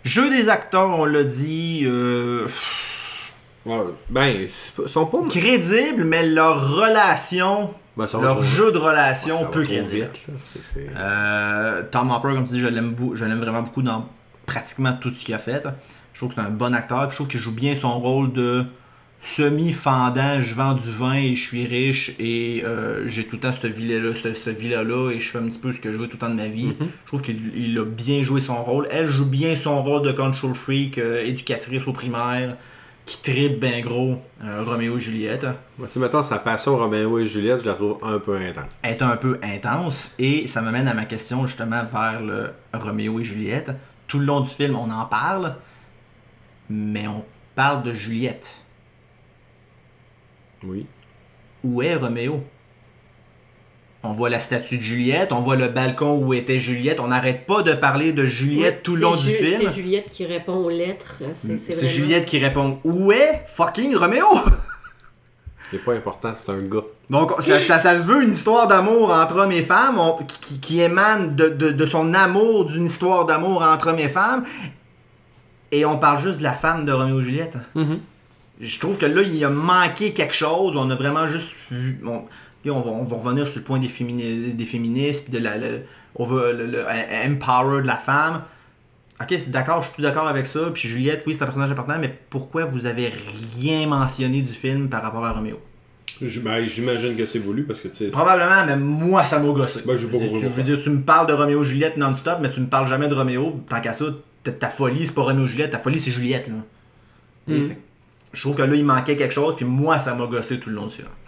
Jeu des acteurs, on l'a dit, euh, Ouais, ben, ils sont pas... crédibles, mais leur relation, Ben, ça va leur trop jeu de Ouais, relation ça va peu trop crédible. vite, là. C'est- c'est- Euh, Tom Hopper, comme tu dis, je l'aime, bou- je l'aime vraiment beaucoup dans pratiquement tout ce qu'il a fait. Je trouve que c'est un bon acteur. Je trouve qu'il joue bien son rôle de semi-fendant. Je vends du vin et je suis riche et euh, j'ai tout le temps cette villa-là, cette, cette villa-là et je fais un petit peu ce que je veux tout le temps de ma vie. Mm-hmm. Je trouve qu'il il a bien joué son rôle. Elle joue bien son rôle de control freak, euh, éducatrice au primaire, qui tripe bien gros euh, Roméo et Juliette. Moi, tu sais, mettons, sa passion Roméo et Juliette, je la trouve un peu intense. Est un peu intense et ça m'amène à ma question justement vers le Roméo et Juliette. Tout le long du film, on en parle, mais on parle de Juliette. Oui. Où est Roméo? On voit la statue de Juliette, on voit le balcon où était Juliette. On n'arrête pas de parler de Juliette Ouais, tout le long c'est du Ju- film. C'est Juliette qui répond aux lettres. C'est, c'est C'est vraiment... Juliette qui répond où est fucking Roméo? C'est pas important, c'est un gars. Donc, ça, ça, ça se veut une histoire d'amour entre hommes et femmes on- qui, qui émane de, de, de son amour, d'une histoire d'amour entre hommes et femmes. Et on parle juste de la femme de Roméo et Juliette. Mm-hmm. Je trouve que là, il a manqué quelque chose. On a vraiment juste vu. On, on, va, on va revenir sur le point des, fémini- des féministes, puis de la, le, on va, le, le empower de la femme. Ok, c'est d'accord, je suis tout d'accord avec ça. Puis Juliette, oui, c'est un personnage important, mais pourquoi vous avez rien mentionné du film par rapport à Roméo? J- ben, j'imagine que c'est voulu parce que tu sais. Probablement, mais moi, ça m'a gossé. Ben, j'ai pas tu, compris tu, pourquoi. veux dire, tu me parles de Roméo et Juliette non-stop, mais tu me parles jamais de Roméo. Tant qu'à ça, ta, ta folie, c'est pas Roméo et Juliette, ta folie, c'est Juliette. Là. Et Mm. fait que je trouve que là, il manquait quelque chose, puis moi, ça m'a gossé tout le long du film.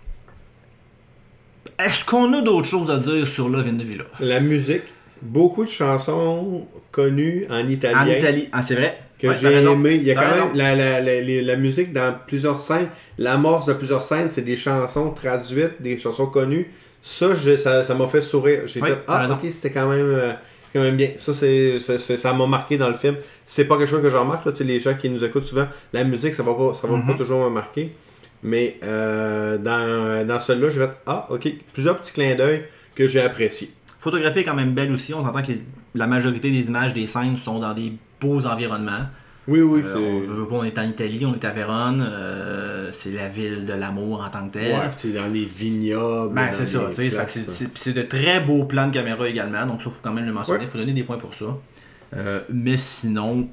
Est-ce qu'on a d'autres choses à dire sur Love in the Villa? La musique, beaucoup de chansons connues en italien. En Italie. Ah, c'est vrai? Que Ouais, t'as j'ai raison. aimé. Il y a T'as quand raison. même la, la, la, les- la musique dans plusieurs scènes. L'amorce de plusieurs scènes, c'est des chansons traduites, des chansons connues. Ça, je- ça, ça m'a fait sourire. J'ai Ouais, fait t'as ah raison. ok, c'était quand même euh, quand même bien. Ça c'est, c'est- c'est- ça m'a marqué dans le film. C'est pas quelque chose que je remarque là, tu sais, les gens qui nous écoutent souvent, la musique ça va pas ça va Mm-hmm. pas toujours me marquer. Mais euh, dans dans celui-là, j'ai fait ah ok, plusieurs petits clins d'œil que j'ai appréciés. Photographie est quand même belle aussi. On s'entend que les- la majorité des images des scènes sont dans des beaux environnements. Oui oui, Euh, c'est on, veut pas, on est en Italie, on est à Vérone. euh, c'est la ville de l'amour en tant que telle. ouais, c'est dans les vignobles. Ben, dans c'est ça, les tu sais, fait que places, c'est, ça. c'est, c'est de très beaux plans de caméra également, donc ça, faut quand même le mentionner, il Ouais. faut donner des points pour ça. Euh, mais sinon,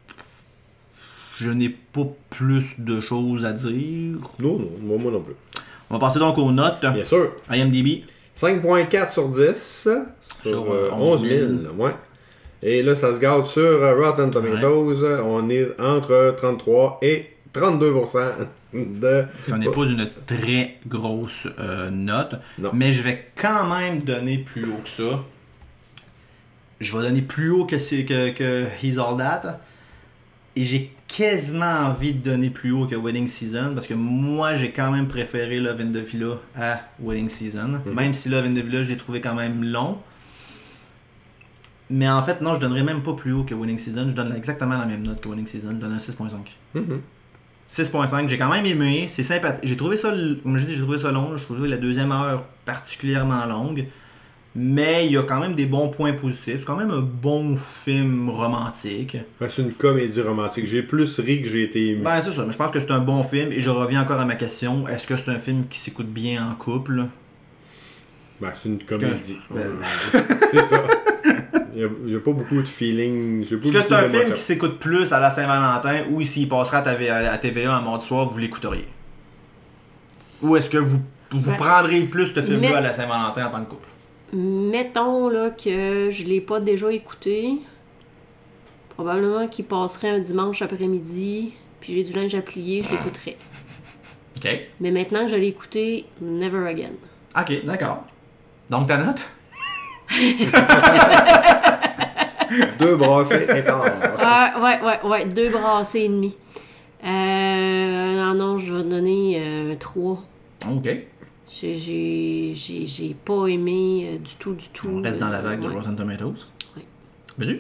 je n'ai pas plus de choses à dire. Non, non, moi, moi non plus. On va passer donc aux notes. Bien sûr. IMDb. cinq virgule quatre sur dix sur, Sur, euh, euh, onze mille. Ouais. Et là, ça se garde sur euh, Rotten Tomatoes. On est entre trente-trois et trente-deux pour cent de... Ça n'est pas une très grosse euh, note, Non. mais je vais quand même donner plus haut que ça. Je vais donner plus haut que, c'est, que, que He's All That. Et j'ai quasiment envie de donner plus haut que Wedding Season, parce que moi, j'ai quand même préféré Love in the Villa à Wedding Season. Mm-hmm. Même si Love in the Villa, je l'ai trouvé quand même long. Mais en fait, non, je donnerais même pas plus haut que Wedding Season. Je donne exactement la même note que Wedding Season. Je donne un six virgule cinq. Mhm. six virgule cinq, j'ai quand même aimé, c'est sympathique. J'ai trouvé ça, comme je dis, j'ai trouvé ça long. Je trouvais la deuxième heure particulièrement longue. Mais il y a quand même des bons points positifs. C'est quand même un bon film romantique. Ouais, c'est une comédie romantique. J'ai plus ri que j'ai été ému. Ben c'est ça, mais je pense que c'est un bon film. Et je reviens encore à ma question. Est-ce que c'est un film qui s'écoute bien en couple? Ben, c'est une comédie. Ben- Ouais, c'est ça. Il n'y a, pas beaucoup de feeling. J'ai pas Est-ce que beaucoup c'est un film d'émotion. qui s'écoute plus à la Saint-Valentin ou s'il passera à ta V- à T V A un mardi soir, vous l'écouteriez? Ou est-ce que vous, vous Ben, prendriez plus ce film-là mais- à la Saint-Valentin en tant que couple? Mettons là, que je l'ai pas déjà écouté. Probablement qu'il passerait un dimanche après-midi, puis j'ai du linge à plier, je l'écouterais. Ok. Mais maintenant que je l'ai écouté, never again. Ok, d'accord. Donc ta note? Deux brassées écart. Ah, ouais, ouais, ouais, deux brassées et demi. Euh, non, non, je vais donner euh, trois. Ok. J'ai, j'ai, j'ai, j'ai pas aimé euh, du tout, du tout. On reste dans la vague de Ouais. Rotten Tomatoes. Ouais. Bédu?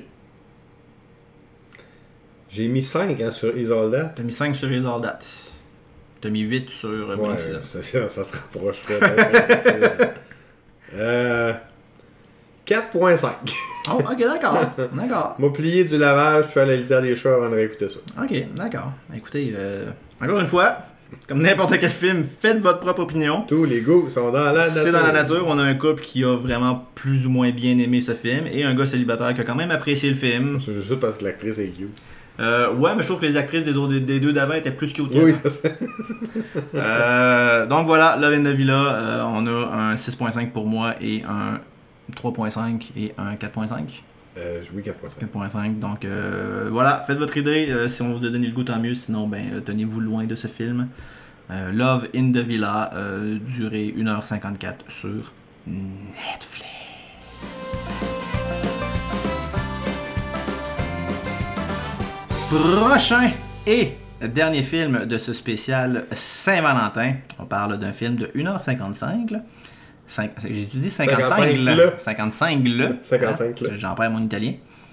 J'ai mis cinq hein, sur Is All That. T'as mis cinq sur Is All That. T'as mis huit sur euh, Ouais, Wedding Season. ça, ça, ça se rapproche. Fred. euh, quatre virgule cinq. Oh, ok, d'accord. D'accord. M'a plié du lavage, puis faire la litière des chats avant de réécouter ça. Ok, d'accord. Écoutez, euh, encore une fois, comme n'importe quel film, faites votre propre opinion. Tous les goûts sont dans la nature. C'est dans la nature. On a un couple qui a vraiment plus ou moins bien aimé ce film et un gars célibataire qui a quand même apprécié le film. C'est juste parce que l'actrice est cute. Euh, ouais, mais je trouve que les actrices des, autres, des deux d'avant étaient plus cute. Oui, je sais. euh, donc voilà, Love in the Villa, euh, on a un six virgule cinq pour moi et un trois virgule cinq et un quatre virgule cinq. Euh, oui, quatre virgule cinq. quatre virgule cinq. Donc euh, voilà, faites votre idée. Euh, si on vous donne le goût, tant mieux. Sinon, ben, euh, tenez-vous loin de ce film. Euh, Love in the Villa, euh, durée une heure cinquante-quatre sur Netflix. Prochain et dernier film de ce spécial Saint-Valentin. On parle d'un film de une heure cinquante-cinq. Là. cinq, j'ai-tu dit cinquante-cinq? cinquante-cinq, cinquante-cinq là. cinquante-cinq là. J'en perds mon italien.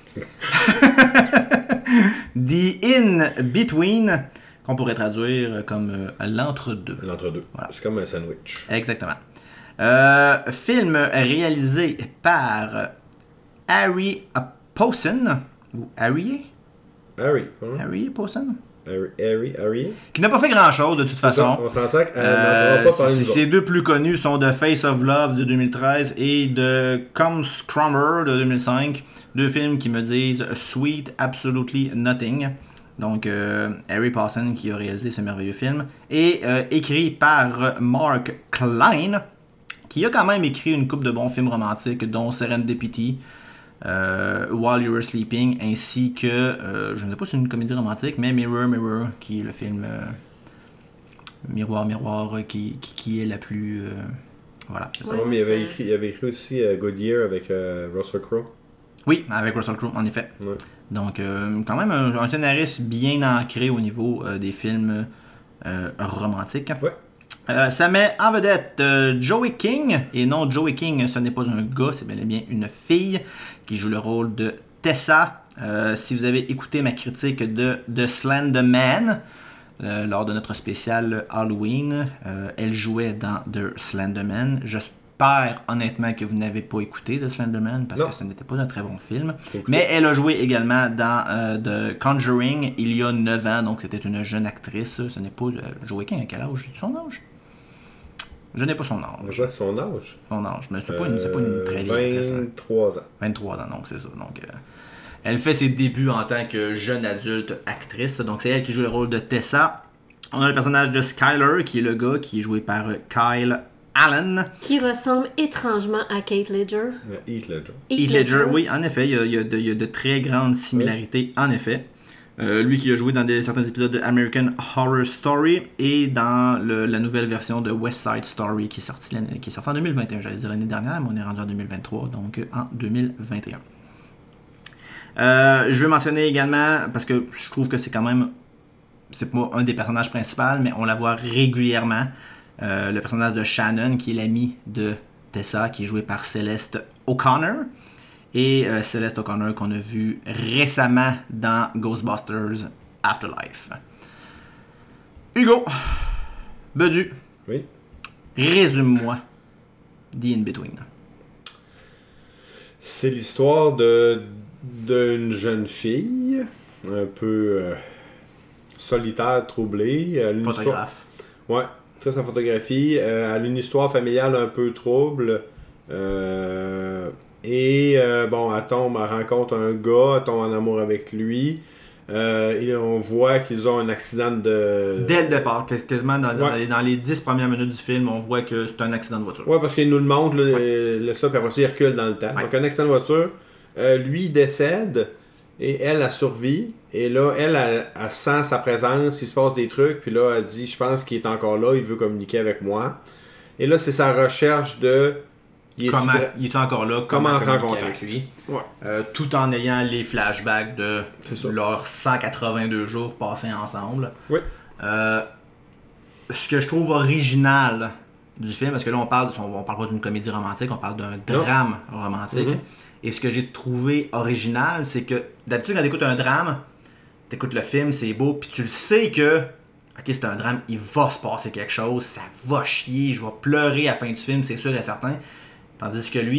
The In-Between, qu'on pourrait traduire comme euh, l'entre-deux. L'entre-deux. Voilà. C'est comme un sandwich. Exactement. Euh, film réalisé par Harry Posson, ou Harry? Harry. Hein? Harry Posson? Harry, Harry, Harry. Qui n'a pas fait grand-chose de toute façon. Ça, on s'en sac, elle euh, n'entendra pas parler de Ces deux plus connus sont The Face of Love de deux mille treize et The Come Scrummer de deux mille cinq. Deux films qui me disent Sweet Absolutely Nothing. Donc, euh, Harry Posson qui a réalisé ce merveilleux film. Et euh, écrit par Mark Klein, qui a quand même écrit une couple de bons films romantiques, dont Serendipity, euh, While You Were Sleeping, ainsi que, euh, je ne sais pas si c'est une comédie romantique, mais Mirror Mirror, qui est le film euh, Miroir Miroir, qui, qui, qui est la plus... Euh, voilà. Ouais, mais il avait, écrit, il avait écrit aussi uh, Good Year avec uh, Russell Crowe. Oui, avec Russell Crowe, en effet. Ouais. Donc, euh, quand même, un, un scénariste bien ancré au niveau euh, des films euh, romantiques. Ouais. Euh, ça met en vedette euh, Joey King, et non, Joey King, ce n'est pas un gars, c'est bel et bien une fille qui joue le rôle de Tessa. Euh, si vous avez écouté ma critique de The Slender Man, euh, lors de notre spécial Halloween, euh, elle jouait dans The Slender Man. J'espère honnêtement que vous n'avez pas écouté The Slender Man, parce non. que ce n'était pas un très bon film. Mais elle a joué également dans euh, The Conjuring il y a neuf ans, donc c'était une jeune actrice. Ce n'est pas... Euh, Joey King, à quel âge? J'ai son âge? Je n'ai pas son âge. Ouais, son âge? Son âge, mais c'est pas une, c'est pas une très vieille actrice. vingt-trois ans. vingt-trois ans, donc c'est ça. Donc, euh, elle fait ses débuts en tant que jeune adulte actrice. Donc c'est elle qui joue le rôle de Tessa. On a le personnage de Skyler, qui est le gars, qui est joué par Kyle Allen. Qui ressemble étrangement à Kate Ledger. Heath Ledger. Heath Ledger, oui, en effet. Il y a, il y a, de, il y a de très grandes similarités, oui. En effet. Euh, lui qui a joué dans des, certains épisodes de American Horror Story et dans le, la nouvelle version de West Side Story qui est sortie, qui est sortie en deux mille vingt et un. J'allais dire l'année dernière, mais on est rendu en deux mille vingt-trois, donc en deux mille vingt et un. Euh, je veux mentionner également, parce que je trouve que c'est quand même, c'est pas un des personnages principaux, mais on la voit régulièrement, euh, le personnage de Shannon, qui est l'ami de Tessa, qui est joué par Celeste O'Connor. Et euh, Celeste O'Connor qu'on a vu récemment dans Ghostbusters Afterlife. Hugo, Bedu, oui. Résume-moi The In-Between. C'est l'histoire de d'une jeune fille, un peu euh, solitaire, troublée. Elle a une Photographe. Histoire... Ouais, très en photographie. Euh, elle a une histoire familiale un peu trouble. Euh... Et euh, bon, elle tombe, elle rencontre un gars, elle tombe en amour avec lui. Euh, et on voit qu'ils ont un accident de... Dès le départ, quasiment dans, dans, ouais. les, dans les dix premières minutes du film, on voit que c'est un accident de voiture. Ouais, parce qu'il nous le montre, là, ouais. le, ça, puis après ça, il recule dans le temps. Ouais. Donc, un accident de voiture. Euh, lui, il décède, et elle, elle survit. Et là, elle, elle, elle sent sa présence, il se passe des trucs, puis là, elle dit, je pense qu'il est encore là, il veut communiquer avec moi. Et là, c'est sa recherche de... Il comment il est encore là, comment, comment rencontrer avec lui, ouais. euh, tout en ayant les flashbacks de leurs cent quatre-vingt-deux jours passés ensemble. Oui. Euh, ce que je trouve original du film, parce que là on parle, on parle pas d'une comédie romantique, on parle d'un drame non. romantique. Mm-hmm. Et ce que j'ai trouvé original, c'est que d'habitude quand tu écoutes un drame, tu écoutes le film, c'est beau, puis tu le sais que ok, c'est un drame, il va se passer quelque chose, ça va chier, je vais pleurer à la fin du film, c'est sûr et certain. Tandis que lui,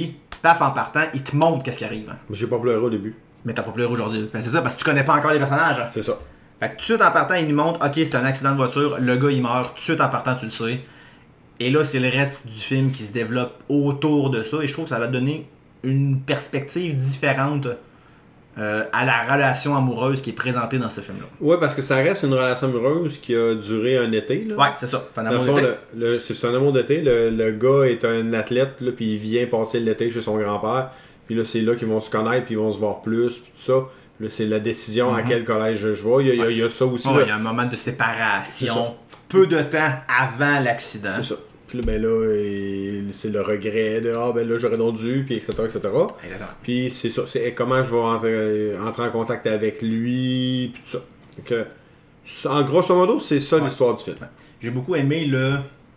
paf, en partant, il te montre qu'est-ce qui arrive. Hein. J'ai pas pleuré au début. Mais t'as pas pleuré aujourd'hui. Ben, c'est ça, parce que tu connais pas encore les personnages. Hein. C'est ça. Fait que tout de suite en partant, il nous montre, ok, c'est un accident de voiture, le gars il meurt, tout de suite en partant, tu le sais. Et là, c'est le reste du film qui se développe autour de ça, et je trouve que ça va donner une perspective différente euh, à la relation amoureuse qui est présentée dans ce film-là. Ouais, parce que ça reste une relation amoureuse qui a duré un été. Là. Ouais, c'est ça. Un amour fond, d'été. Le, le, c'est un amour d'été. Le, le gars est un athlète, là, puis il vient passer l'été chez son grand-père. Puis là, c'est là qu'ils vont se connaître, puis ils vont se voir plus, puis tout ça. Puis là, c'est la décision mm-hmm. à quel collège je vais. Il y a, il y a, il y a ça aussi. Ouais, là. il y a un moment de séparation, peu de temps avant l'accident. C'est ça. Puis là, ben là, et c'est le regret de « Ah, ben là, j'aurais donc dû », puis et cetera, et cetera. Exactement. Puis c'est ça, c'est comment je vais entrer, entrer en contact avec lui, puis tout ça. Donc, euh, en grosso modo, c'est ça ouais. l'histoire du film. Ouais. J'ai beaucoup aimé le...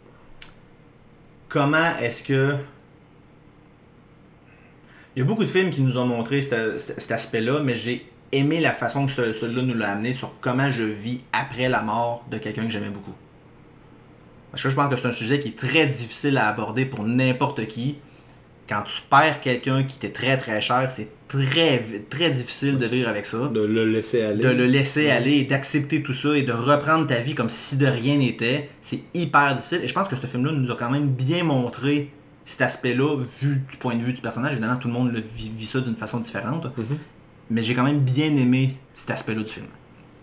Comment est-ce que... Il y a beaucoup de films qui nous ont montré cet, cet, cet aspect-là, mais j'ai aimé la façon que ce, celui-là nous l'a amené sur comment je vis après la mort de quelqu'un que j'aimais beaucoup. Parce que je pense que c'est un sujet qui est très difficile à aborder pour n'importe qui. Quand tu perds quelqu'un qui t'est très très cher, c'est très très difficile de vivre avec ça. De le laisser aller. De le laisser aller et d'accepter tout ça et de reprendre ta vie comme si de rien n'était. C'est hyper difficile. Et je pense que ce film-là nous a quand même bien montré cet aspect-là, vu du point de vue du personnage. Évidemment, tout le monde le vit, vit ça d'une façon différente. Mm-hmm. Mais j'ai quand même bien aimé cet aspect-là du film.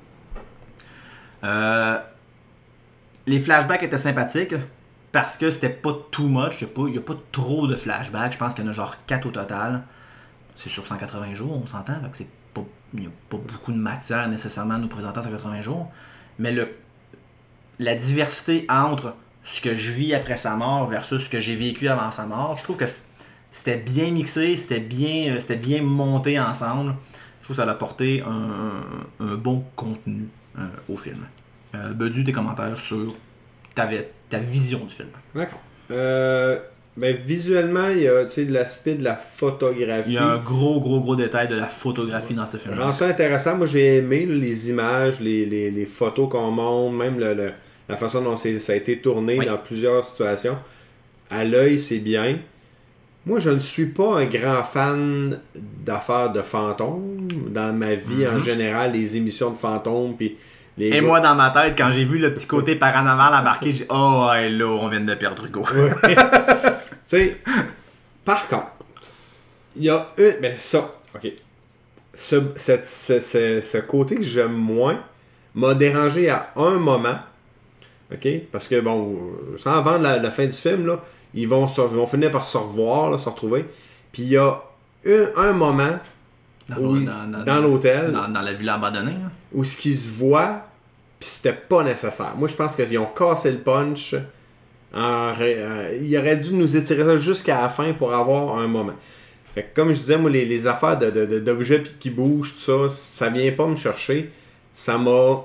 Euh... Les flashbacks étaient sympathiques parce que c'était pas too much. Il n'y a pas trop de flashbacks. Je pense qu'il y en a genre quatre au total. C'est sur cent quatre-vingts jours, on s'entend. Fait que c'est pas, il n'y a pas beaucoup de matière nécessairement à nous présenter en cent quatre-vingts jours. Mais le, la diversité entre ce que je vis après sa mort versus ce que j'ai vécu avant sa mort, je trouve que c'était bien mixé, c'était bien, c'était bien monté ensemble. Je trouve que ça a apporté un, un, un bon contenu euh, au film. Euh, Bedu, tes commentaires sur ta, ta vision du film. D'accord. Euh, ben, visuellement, il y a l'aspect de la photographie. Il y a un gros, gros, gros détail de la photographie dans ce film. Rend ça intéressant. Moi, j'ai aimé là, les images, les, les, les photos qu'on montre, même le, le, la façon dont ça a été tourné oui. dans plusieurs situations. À l'œil, c'est bien. Moi, je ne suis pas un grand fan d'affaires de fantômes. Dans ma vie, mm-hmm. en général, les émissions de fantômes, puis les Et gars... moi, dans ma tête, quand j'ai vu le petit côté paranormal embarqué, j'ai dit « Oh, ouais, là, on vient de perdre Hugo. » Tu sais, par contre, il y a une... Ben ça, OK. Ce, cette, ce, ce, ce côté que j'aime moins m'a dérangé à un moment. OK? Parce que, bon, sans vendre la, la fin du film, là, ils vont, se, ils vont finir par se revoir, là, se retrouver. Puis il y a un, un moment... Dans, où, dans, dans, dans l'hôtel. Dans, dans la villa abandonnée. Hein. Où ce qu'ils se voient, puis c'était pas nécessaire. Moi, je pense qu'ils ont cassé le punch. En, euh, ils auraient dû nous étirer ça jusqu'à la fin pour avoir un moment. Fait que, comme je disais, moi, les, les affaires de, de, de, d'objets qui bougent, tout ça, ça vient pas me chercher. Ça m'a.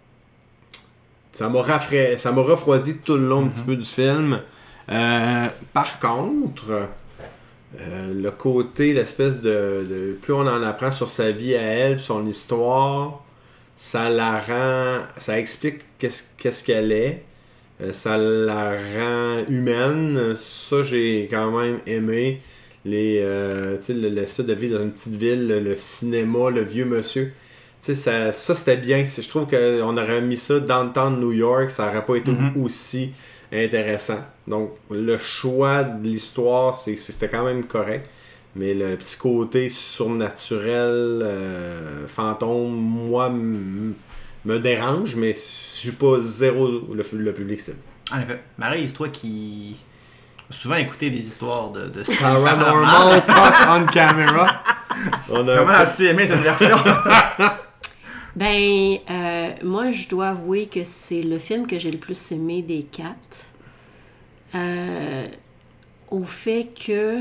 Ça m'a, rafra... ça m'a refroidi tout le long mm-hmm. un petit peu du film. Euh, par contre. Euh, le côté, l'espèce de, de... Plus on en apprend sur sa vie à elle, son histoire, ça la rend... Ça explique qu'est-ce, qu'est-ce qu'elle est. Euh, ça la rend humaine. Ça, j'ai quand même aimé. Les, euh, tu sais, l'espèce de vie dans une petite ville, le, le cinéma, le vieux monsieur. Tu sais, ça, ça, c'était bien. Je trouve qu'on aurait mis ça dans le temps de New York, ça n'aurait pas été mm-hmm. aussi intéressant. Donc, le choix de l'histoire, c'est, c'était quand même correct. Mais le petit côté surnaturel, euh, fantôme, moi, m- me dérange, mais je suis pas zéro le, le public cible. En effet. Maryse, toi qui as souvent écouté des histoires de, de Paranormal Caught on Camera. On a... Comment as-tu aimé cette version? Ben, euh, moi, je dois avouer que c'est le film que j'ai le plus aimé des quatre. Euh, au fait que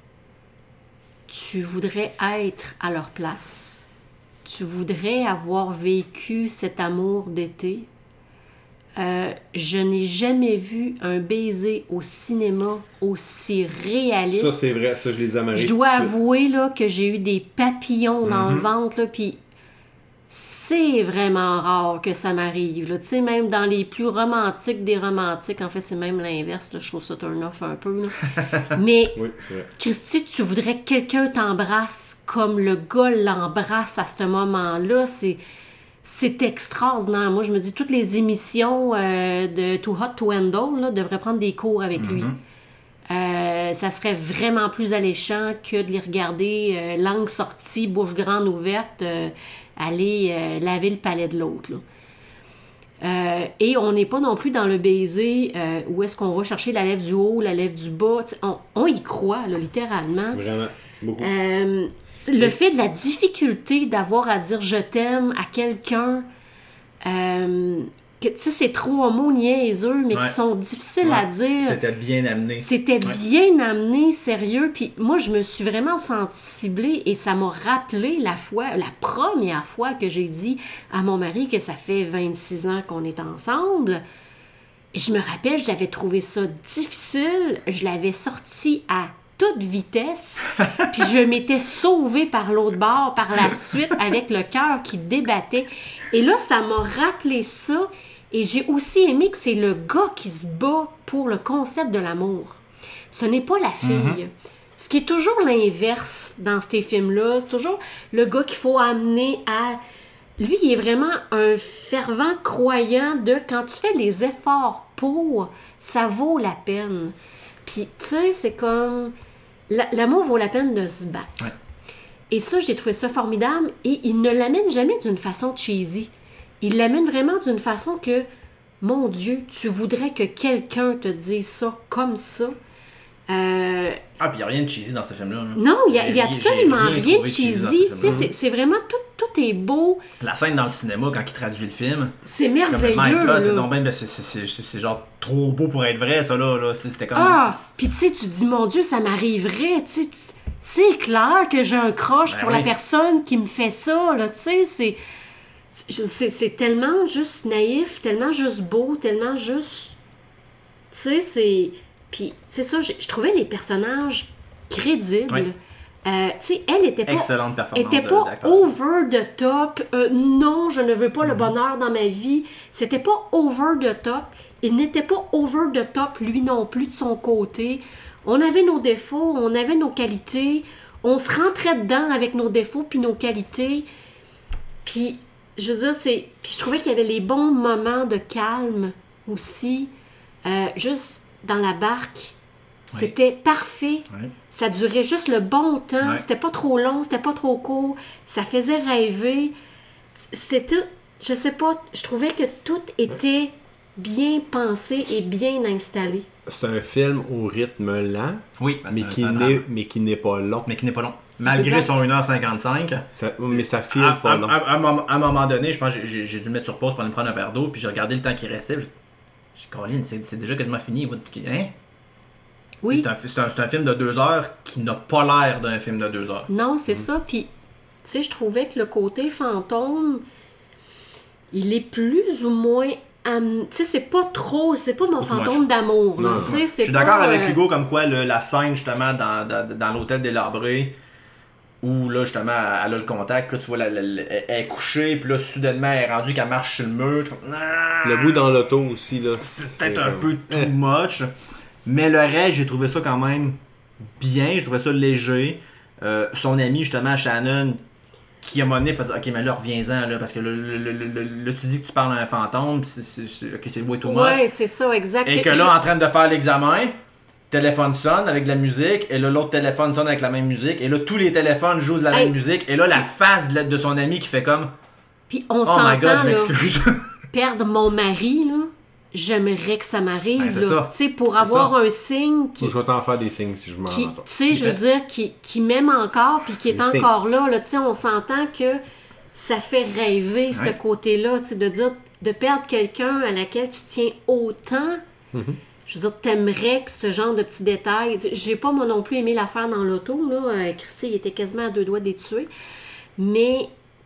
tu voudrais être à leur place. Tu voudrais avoir vécu cet amour d'été. Euh, je n'ai jamais vu un baiser au cinéma aussi réaliste. Ça, c'est vrai. Ça, je les aime. Je dois avouer là, que j'ai eu des papillons dans mm-hmm. le ventre. Là, puis c'est vraiment rare que ça m'arrive. Tu sais, même dans les plus romantiques des romantiques, en fait, c'est même l'inverse. Là, je trouve ça turn-off un peu. Là. Mais, oui, c'est vrai. Christy, tu voudrais que quelqu'un t'embrasse comme le gars l'embrasse à ce moment-là. C'est, c'est extraordinaire. Moi, je me dis, toutes les émissions euh, de Too Hot to Handle là, devraient prendre des cours avec lui. Mm-hmm. Euh, ça serait vraiment plus alléchant que de les regarder euh, langue sortie, bouche grande ouverte, euh, aller euh, laver le palais de l'autre. Là. Euh, et on n'est pas non plus dans le baiser euh, où est-ce qu'on va chercher la lèvre du haut, la lèvre du bas. On, on y croit, là, littéralement. Vraiment, beaucoup. Euh, le fait de la difficulté d'avoir à dire « je t'aime » à quelqu'un... Euh, tu sais, c'est trois mots niaiseux, mais ouais. qui sont difficiles ouais. à dire. C'était bien amené. C'était ouais. bien amené, sérieux. Puis moi, je me suis vraiment sentie ciblée et ça m'a rappelé la fois, la première fois que j'ai dit à mon mari que ça fait vingt-six ans qu'on est ensemble. Et je me rappelle, j'avais trouvé ça difficile. Je l'avais sorti à toute vitesse. Puis je m'étais sauvée par l'autre bord par la suite avec le cœur qui débattait. Et là, ça m'a rappelé ça. Et j'ai aussi aimé que c'est le gars qui se bat pour le concept de l'amour. Ce n'est pas la fille. Mm-hmm. Ce qui est toujours l'inverse dans ces films-là. C'est toujours le gars qu'il faut amener à... Lui, il est vraiment un fervent croyant de quand tu fais les efforts pour, ça vaut la peine. Puis, tu sais, c'est comme... L'amour vaut la peine de se battre. Ouais. Et ça, j'ai trouvé ça formidable. Et il ne l'amène jamais d'une façon cheesy. Il l'amène vraiment d'une façon que, mon Dieu, tu voudrais que quelqu'un te dise ça comme ça. Euh... Ah, puis il n'y a rien de cheesy dans ce film-là. Là. Non, il n'y a, a absolument rien, rien de cheesy. cheesy c'est, c'est vraiment, tout, tout est beau. La scène dans le cinéma, quand il traduit le film, c'est merveilleux. C'est, comme, God, c'est, donc ben, c'est, c'est, c'est, c'est, c'est genre trop beau pour être vrai, ça, là. là. C'était comme... Ah, puis tu sais, tu dis, mon Dieu, ça m'arriverait, tu sais... C'est clair que j'ai un crush ben pour oui. la personne qui me fait ça, là, tu sais, c'est... C'est, c'est tellement juste naïf, tellement juste beau, tellement juste... Tu sais, c'est... Puis, c'est ça, je trouvais les personnages crédibles. Oui. Euh, tu sais, elle était pas... Excellente performance était pas d'acteur. Over the top. Euh, non, je ne veux pas mm-hmm. le bonheur dans ma vie. C'était pas over the top. Il n'était pas over the top, lui non plus, de son côté. On avait nos défauts, on avait nos qualités. On se rentrait dedans avec nos défauts puis nos qualités. Puis... Je veux dire, c'est... Puis je trouvais qu'il y avait les bons moments de calme aussi. Euh, juste dans la barque. Oui. C'était parfait. Oui. Ça durait juste le bon temps. Oui. C'était pas trop long, c'était pas trop court. Ça faisait rêver. C'était tout... Je sais pas, je trouvais que tout était bien pensé et bien installé. C'est un film au rythme lent. Oui. Mais qui, n'est, mais qui n'est pas long. Mais qui n'est pas long. Malgré exact. Son une heure cinquante-cinq. Ça, mais ça file à, pas à, long. À, à, à un moment donné, je pense que j'ai, j'ai dû me mettre sur pause pour aller me prendre un verre d'eau, puis j'ai regardé le temps qui restait. J'ai dit, Caroline, c'est, c'est déjà quasiment fini. Hein? Oui. C'est un, c'est, un, c'est un film de deux heures qui n'a pas l'air d'un film de deux heures. Non, c'est mmh. ça. Puis, tu sais, je trouvais que le côté fantôme, il est plus ou moins... Um, tu sais, c'est pas trop... C'est pas mon Pour fantôme moi, d'amour. Non, là, non. C'est je suis pas, d'accord avec euh... Hugo comme quoi le, la scène, justement, dans, dans, dans l'hôtel délabré, où, là, justement, elle a le contact, puis là, tu vois, la, la, la, elle est couchée, puis là, soudainement, elle est rendue qu'elle marche sur le mur. Comme, ah, le bout dans l'auto aussi, là. C'est peut-être un peu too much. Mais le reste, j'ai trouvé ça quand même bien, j'ai trouvé ça léger. Euh, son ami, justement, Shannon, qui à un moment donné fait dire, ok, mais là, reviens-en, là, parce que là, là, là, là, là, tu dis que tu parles à un fantôme, c'est, c'est, c'est, ok, c'est way too much. Ouais, c'est ça, exact. Et que là, je... en train de faire l'examen, téléphone sonne avec de la musique, et là, l'autre téléphone sonne avec la même musique, et là, tous les téléphones jouent de la hey. même musique, et là, la face de, de son ami qui fait comme. Puis on oh s'entend, my god, je m'excuse. Là, perdre mon mari, là. J'aimerais que ça m'arrive, ben, c'est là. Tu sais, pour c'est avoir ça. Un signe qui... Je vais t'en faire des signes si je m'en rends. Tu sais, je veux dire, qui, qui m'aime encore, puis qui est des encore signes. Là, là. Tu sais, on s'entend que ça fait rêver, ouais. ce côté-là, c'est de dire, de perdre quelqu'un à laquelle tu tiens autant. Mm-hmm. Je veux dire, t'aimerais que ce genre de petits détails... J'ai pas, moi non plus, aimé l'affaire dans l'auto, là. Euh, Christy, il était quasiment à deux doigts d'être tué. Mais...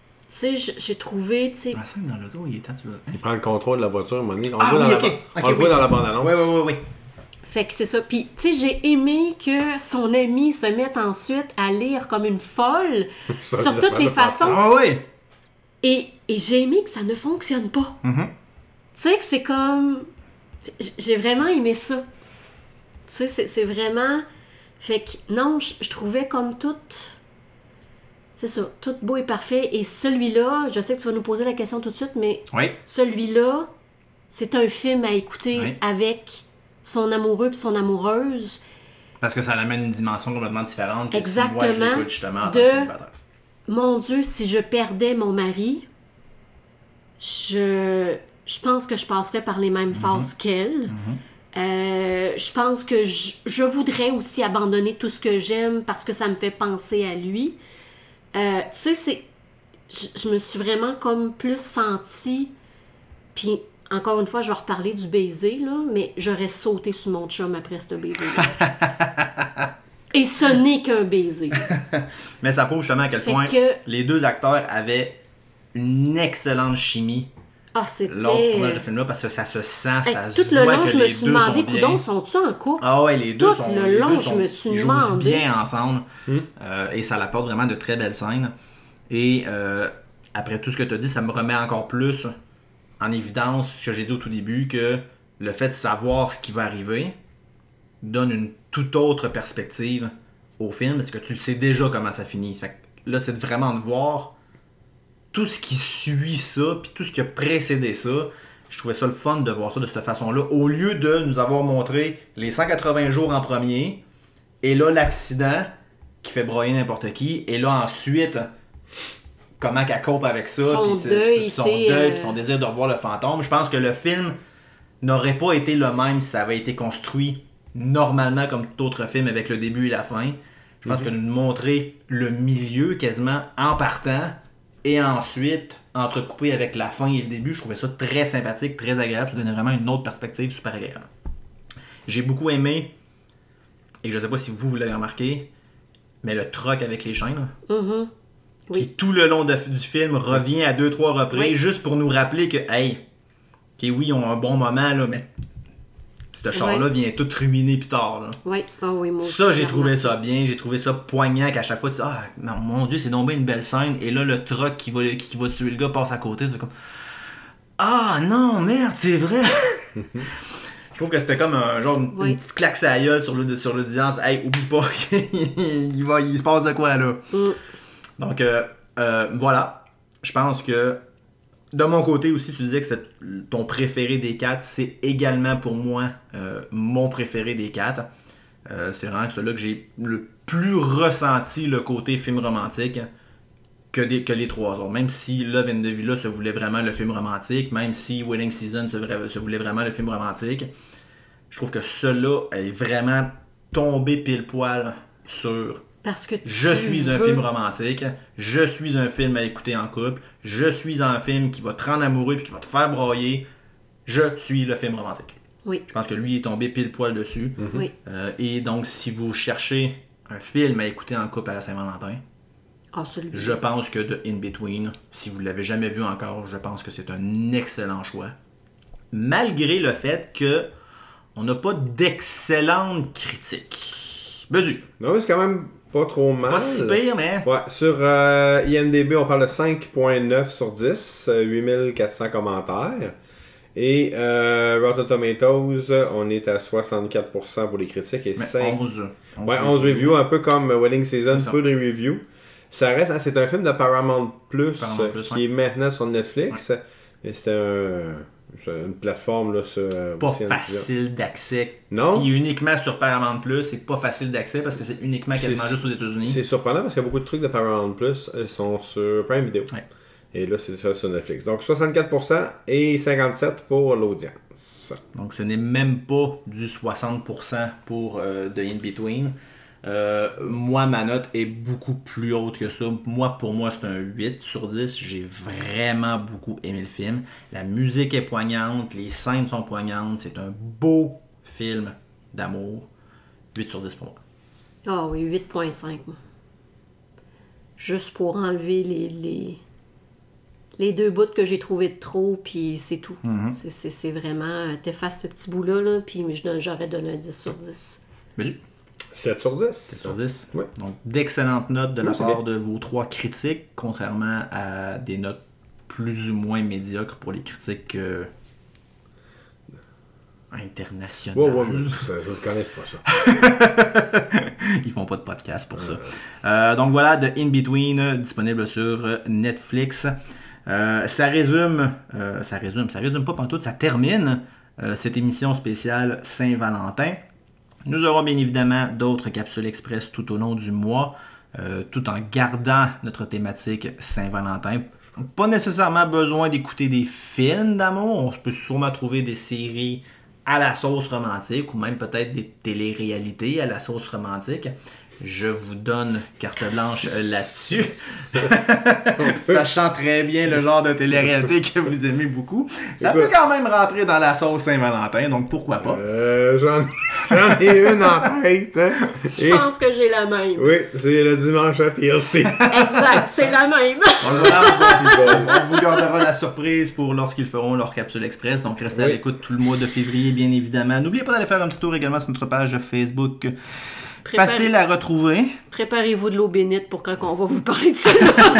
Tu sais, j'ai trouvé, tu sais... La scène dans l'auto, il est temps, tu vois. Il prend le contrôle de la voiture, on le ah, voit, oui, dans, okay. la... Okay, on le oui. voit dans la bande-annonce. Oui, oui, oui, oui. Fait que c'est ça. Puis, tu sais, j'ai aimé que son ami se mette ensuite à lire comme une folle ça, sur toutes les façons. Ah oui! Et, et j'ai aimé que ça ne fonctionne pas. Mm-hmm. Tu sais, que c'est comme... J'ai vraiment aimé ça. Tu sais, c'est, c'est vraiment... Fait que, non, je, je trouvais comme tout... C'est ça, tout beau et parfait. Et celui-là, je sais que tu vas nous poser la question tout de suite, mais Oui. celui-là, c'est un film à écouter Oui. avec son amoureux et son amoureuse. Parce que ça amène une dimension complètement différente. Que Exactement. Si moi, je l'écoute justement en tant De- que célibataire. Mon Dieu, si je perdais mon mari, je, je pense que je passerais par les mêmes phases qu'elle. Euh, je pense que je, je voudrais aussi abandonner tout ce que j'aime parce que ça me fait penser à lui. Euh, tu sais, c'est... Je, je me suis vraiment comme plus sentie... Puis, encore une fois, je vais reparler du baiser, là, mais j'aurais sauté sur mon chum après ce baiser-là. Et ce n'est qu'un baiser. Mais ça prouve justement à quel Fait point que- les deux acteurs avaient une excellente chimie Ah, c'était... lors du tournage de film-là parce que ça se sent, Hey, ça se tout le voit long, que je me les suis deux demandé, sont bien. coudoncs, sont-tu en couple? Ah ouais, les deux Tout sont, le les long, deux je sont, me suis ils jouent demandé. bien ensemble euh, et ça apporte vraiment de très belles scènes. Et euh, après tout ce que tu as dit, ça me remet encore plus en évidence ce que j'ai dit au tout début, que le fait de savoir ce qui va arriver donne une toute autre perspective au film parce que tu sais déjà comment ça finit. Fait que là, c'est vraiment de voir tout ce qui suit ça, puis tout ce qui a précédé ça. Je trouvais ça le fun de voir ça de cette façon-là, au lieu de nous avoir montré les cent quatre-vingts jours en premier, et là l'accident qui fait broyer n'importe qui, et là ensuite comment qu'elle cope avec ça, Son puis ce- deuil, puis son c'est, deuil, euh, puis son désir de revoir le fantôme. Je pense que le film n'aurait pas été le même si ça avait été construit normalement comme tout autre film avec le début et la fin. Je pense que de nous montrer le milieu quasiment en partant et ensuite entrecoupé avec la fin et le début, je trouvais ça très sympathique, très agréable. Ça donnait vraiment une autre perspective super agréable. J'ai beaucoup aimé, et je sais pas si vous, vous l'avez remarqué, mais le troc avec les chaînes, Mhm. Oui. qui tout le long de- du film revient à deux, trois reprises, Oui. juste pour nous rappeler que, hey, ok, oui, ils ont un bon moment, là, mais ce char-là Ouais. vient tout ruminer plus tard. Là. Oui, ah oui, moi aussi, Ça, j'ai clairement. trouvé ça bien, j'ai trouvé ça poignant qu'à chaque fois tu dis ah mon, mon Dieu, c'est donc bien une belle scène, et là le truck qui va, qui, qui va tuer le gars passe à côté, c'est comme ah non, merde, c'est vrai. Je trouve que c'était comme un genre une, Oui. une petite claque à la gueule sur le sur l'audience. Hey, oublie pas, il va il se passe de quoi là. Mm. Donc euh, euh, voilà, je pense que de mon côté aussi, tu disais que c'est ton préféré des quatre. C'est également pour moi euh, mon préféré des quatre. Euh, c'est vraiment celui-là que j'ai le plus ressenti le côté film romantique que, des, que les trois autres. Même si Love and the Villa se voulait vraiment le film romantique, même si Wedding Season se, vra- se voulait vraiment le film romantique, je trouve que celui-là est vraiment tombé pile poil sur Parce que je tu suis un veux- film romantique, je suis un film à écouter en couple, je suis un film qui va te rendre amoureux et qui va te faire brailler, je suis le film romantique. Oui, Je pense que lui est tombé pile poil dessus. oui. Euh, et donc, si vous cherchez un film à écouter en couple à la Saint-Valentin, Ah, celui je pense que The In-Between, si vous ne l'avez jamais vu encore, je pense que c'est un excellent choix. Malgré le fait que on n'a pas d'excellentes critiques. Bedu, Non, mais c'est quand même pas trop mal. pas si pire, mais... Ouais, sur euh, I M D B, on parle de cinq virgule neuf sur dix, euh, huit mille quatre cents commentaires. Et euh, Rotten Tomatoes, on est à soixante-quatre pour cent pour les critiques et mais cinq... onze, onze Ouais, onze reviews, un peu comme Wedding Season, C'est ça. peu de reviews. Ça reste, hein, c'est un film de Paramount Plus, Paramount euh, Plus, qui ouais. est maintenant sur Netflix. Et c'est un, c'est une plateforme là, sur, euh, pas aussi en diffusion. facile d'accès. Non. Si uniquement sur Paramount Plus, c'est pas facile d'accès parce que c'est uniquement quasiment C'est- juste aux États-Unis. C'est surprenant parce qu'il y a beaucoup de trucs de Paramount Plus euh, sont sur Prime Video. Ouais. Et là, c'est ça sur Netflix. Donc soixante-quatre pour cent et cinquante-sept pour pour l'audience. Donc ce n'est même pas du soixante pour cent pour euh, The In-Between. Euh, moi, ma note est beaucoup plus haute que ça. Moi, pour moi, c'est un huit sur dix. J'ai vraiment beaucoup aimé le film. La musique est poignante, les scènes sont poignantes. C'est un beau film d'amour. huit sur dix pour moi. Ah oui, huit virgule cinq, moi. Juste pour enlever les, les, les deux bouts que j'ai trouvé de trop, puis c'est tout. Mhm. C'est- c'est c'est vraiment... T'effaces ce petit bout-là, là, puis je don- j'aurais donné un dix sur dix. Bedu, sept sur dix. sept sur dix. Ouais. Donc, d'excellentes notes de Oui, la c'est part bien. de vos trois critiques, contrairement à des notes plus ou moins médiocre pour les critiques euh, internationales. Ouais, ouais, mais ça, ça se connaissent pas ça. Ils font pas de podcast pour ça. Euh, donc voilà, The In-Between, euh, disponible sur euh, Netflix. Euh, ça résume, euh, ça résume, ça résume pas pantoute, ça termine euh, cette émission spéciale Saint-Valentin. Nous aurons bien évidemment d'autres capsules express tout au long du mois, euh, tout en gardant notre thématique Saint-Valentin. Pas nécessairement besoin d'écouter des films d'amour, on peut sûrement trouver des séries à la sauce romantique ou même peut-être des télé-réalités à la sauce romantique. Je vous donne carte blanche là-dessus. Sachant très bien le genre de télé-réalité que vous aimez beaucoup. Ça Écoute, peut quand même rentrer dans la sauce Saint-Valentin, donc pourquoi pas. Euh, j'en, j'en ai une en tête. Hein. Je Et- pense que j'ai la même. Oui, c'est le dimanche à T L C. Exact, c'est la même. On, voilà, on vous gardera la surprise pour lorsqu'ils feront leur capsule express. Donc restez à Oui. l'écoute tout le mois de février, bien évidemment. N'oubliez pas d'aller faire un petit tour également sur notre page Facebook. Préparez- Facile à retrouver. Préparez-vous de l'eau bénite pour quand on va vous parler de ça.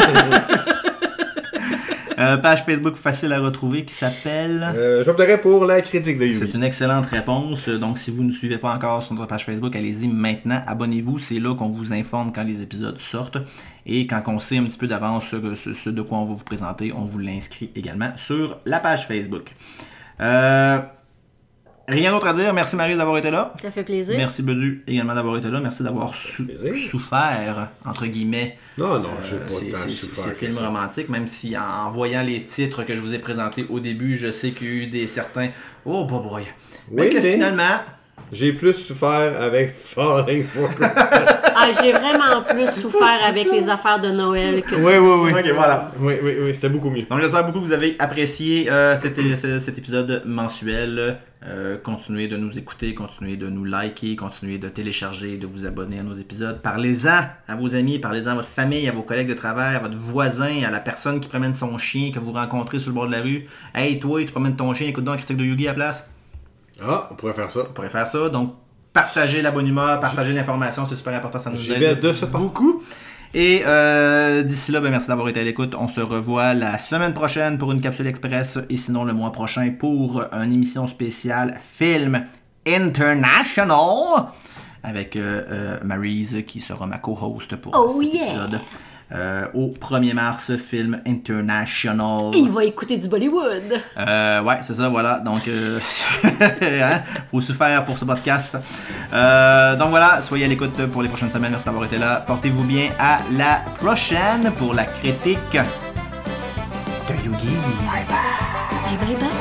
Euh, page Facebook facile à retrouver qui s'appelle... Euh, J'opterais pour la critique de C'est Yugi. une excellente réponse. Donc, si vous ne nous suivez pas encore sur notre page Facebook, allez-y maintenant. Abonnez-vous. C'est là qu'on vous informe quand les épisodes sortent. Et quand on sait un petit peu d'avance ce, ce, ce de quoi on va vous présenter, on vous l'inscrit également sur la page Facebook. Euh, rien d'autre à dire. Merci Marie d'avoir été là. Ça fait plaisir. Merci Bedu également d'avoir été là. Merci d'avoir sou- Plaisir. souffert, entre guillemets, Non, non, j'ai euh, pas ces, tant ces- souffert ces que films ça. romantiques, même si en, en voyant les titres que je vous ai présentés au début, je sais qu'il y a eu des certains « Oh, boy, boy! » Oui, Mais que mais- finalement... J'ai plus souffert avec Falling for Christmas. Ah, j'ai vraiment plus souffert avec les affaires de Noël que ça. oui, oui, oui. Ok, voilà. Oui, oui, oui, c'était beaucoup mieux. Donc j'espère beaucoup que vous avez apprécié euh, cet, é- cet épisode mensuel. Euh, continuez de nous écouter, continuez de nous liker, continuez de télécharger, de vous abonner à nos épisodes. Parlez-en à vos amis, parlez-en à votre famille, à vos collègues de travail, à votre voisin, à la personne qui promène son chien que vous rencontrez sur le bord de la rue. Hey, toi, tu promènes ton chien, écoute donc la critique de Yugi à la place. Ah, on pourrait faire ça. Vous pourrez faire ça. Donc, partagez la bonne humeur, partagez l'information, c'est super important, ça nous J'y aide vais de ce pas. beaucoup. Et euh, d'ici là, ben, merci d'avoir été à l'écoute. On se revoit la semaine prochaine pour une capsule express et sinon le mois prochain pour une émission spéciale film International avec euh, euh, Maryse qui sera ma co-host pour Oh cet yeah! épisode. Euh, au premier mars, film International. Il va écouter du Bollywood. Euh, ouais, c'est ça, voilà. Donc, euh, hein, faut souffrir pour ce podcast. Euh, donc voilà, soyez à l'écoute pour les prochaines semaines. Merci d'avoir été là. Portez-vous bien. À la prochaine pour la critique de Yugi. Bye bye. Bye bye bye.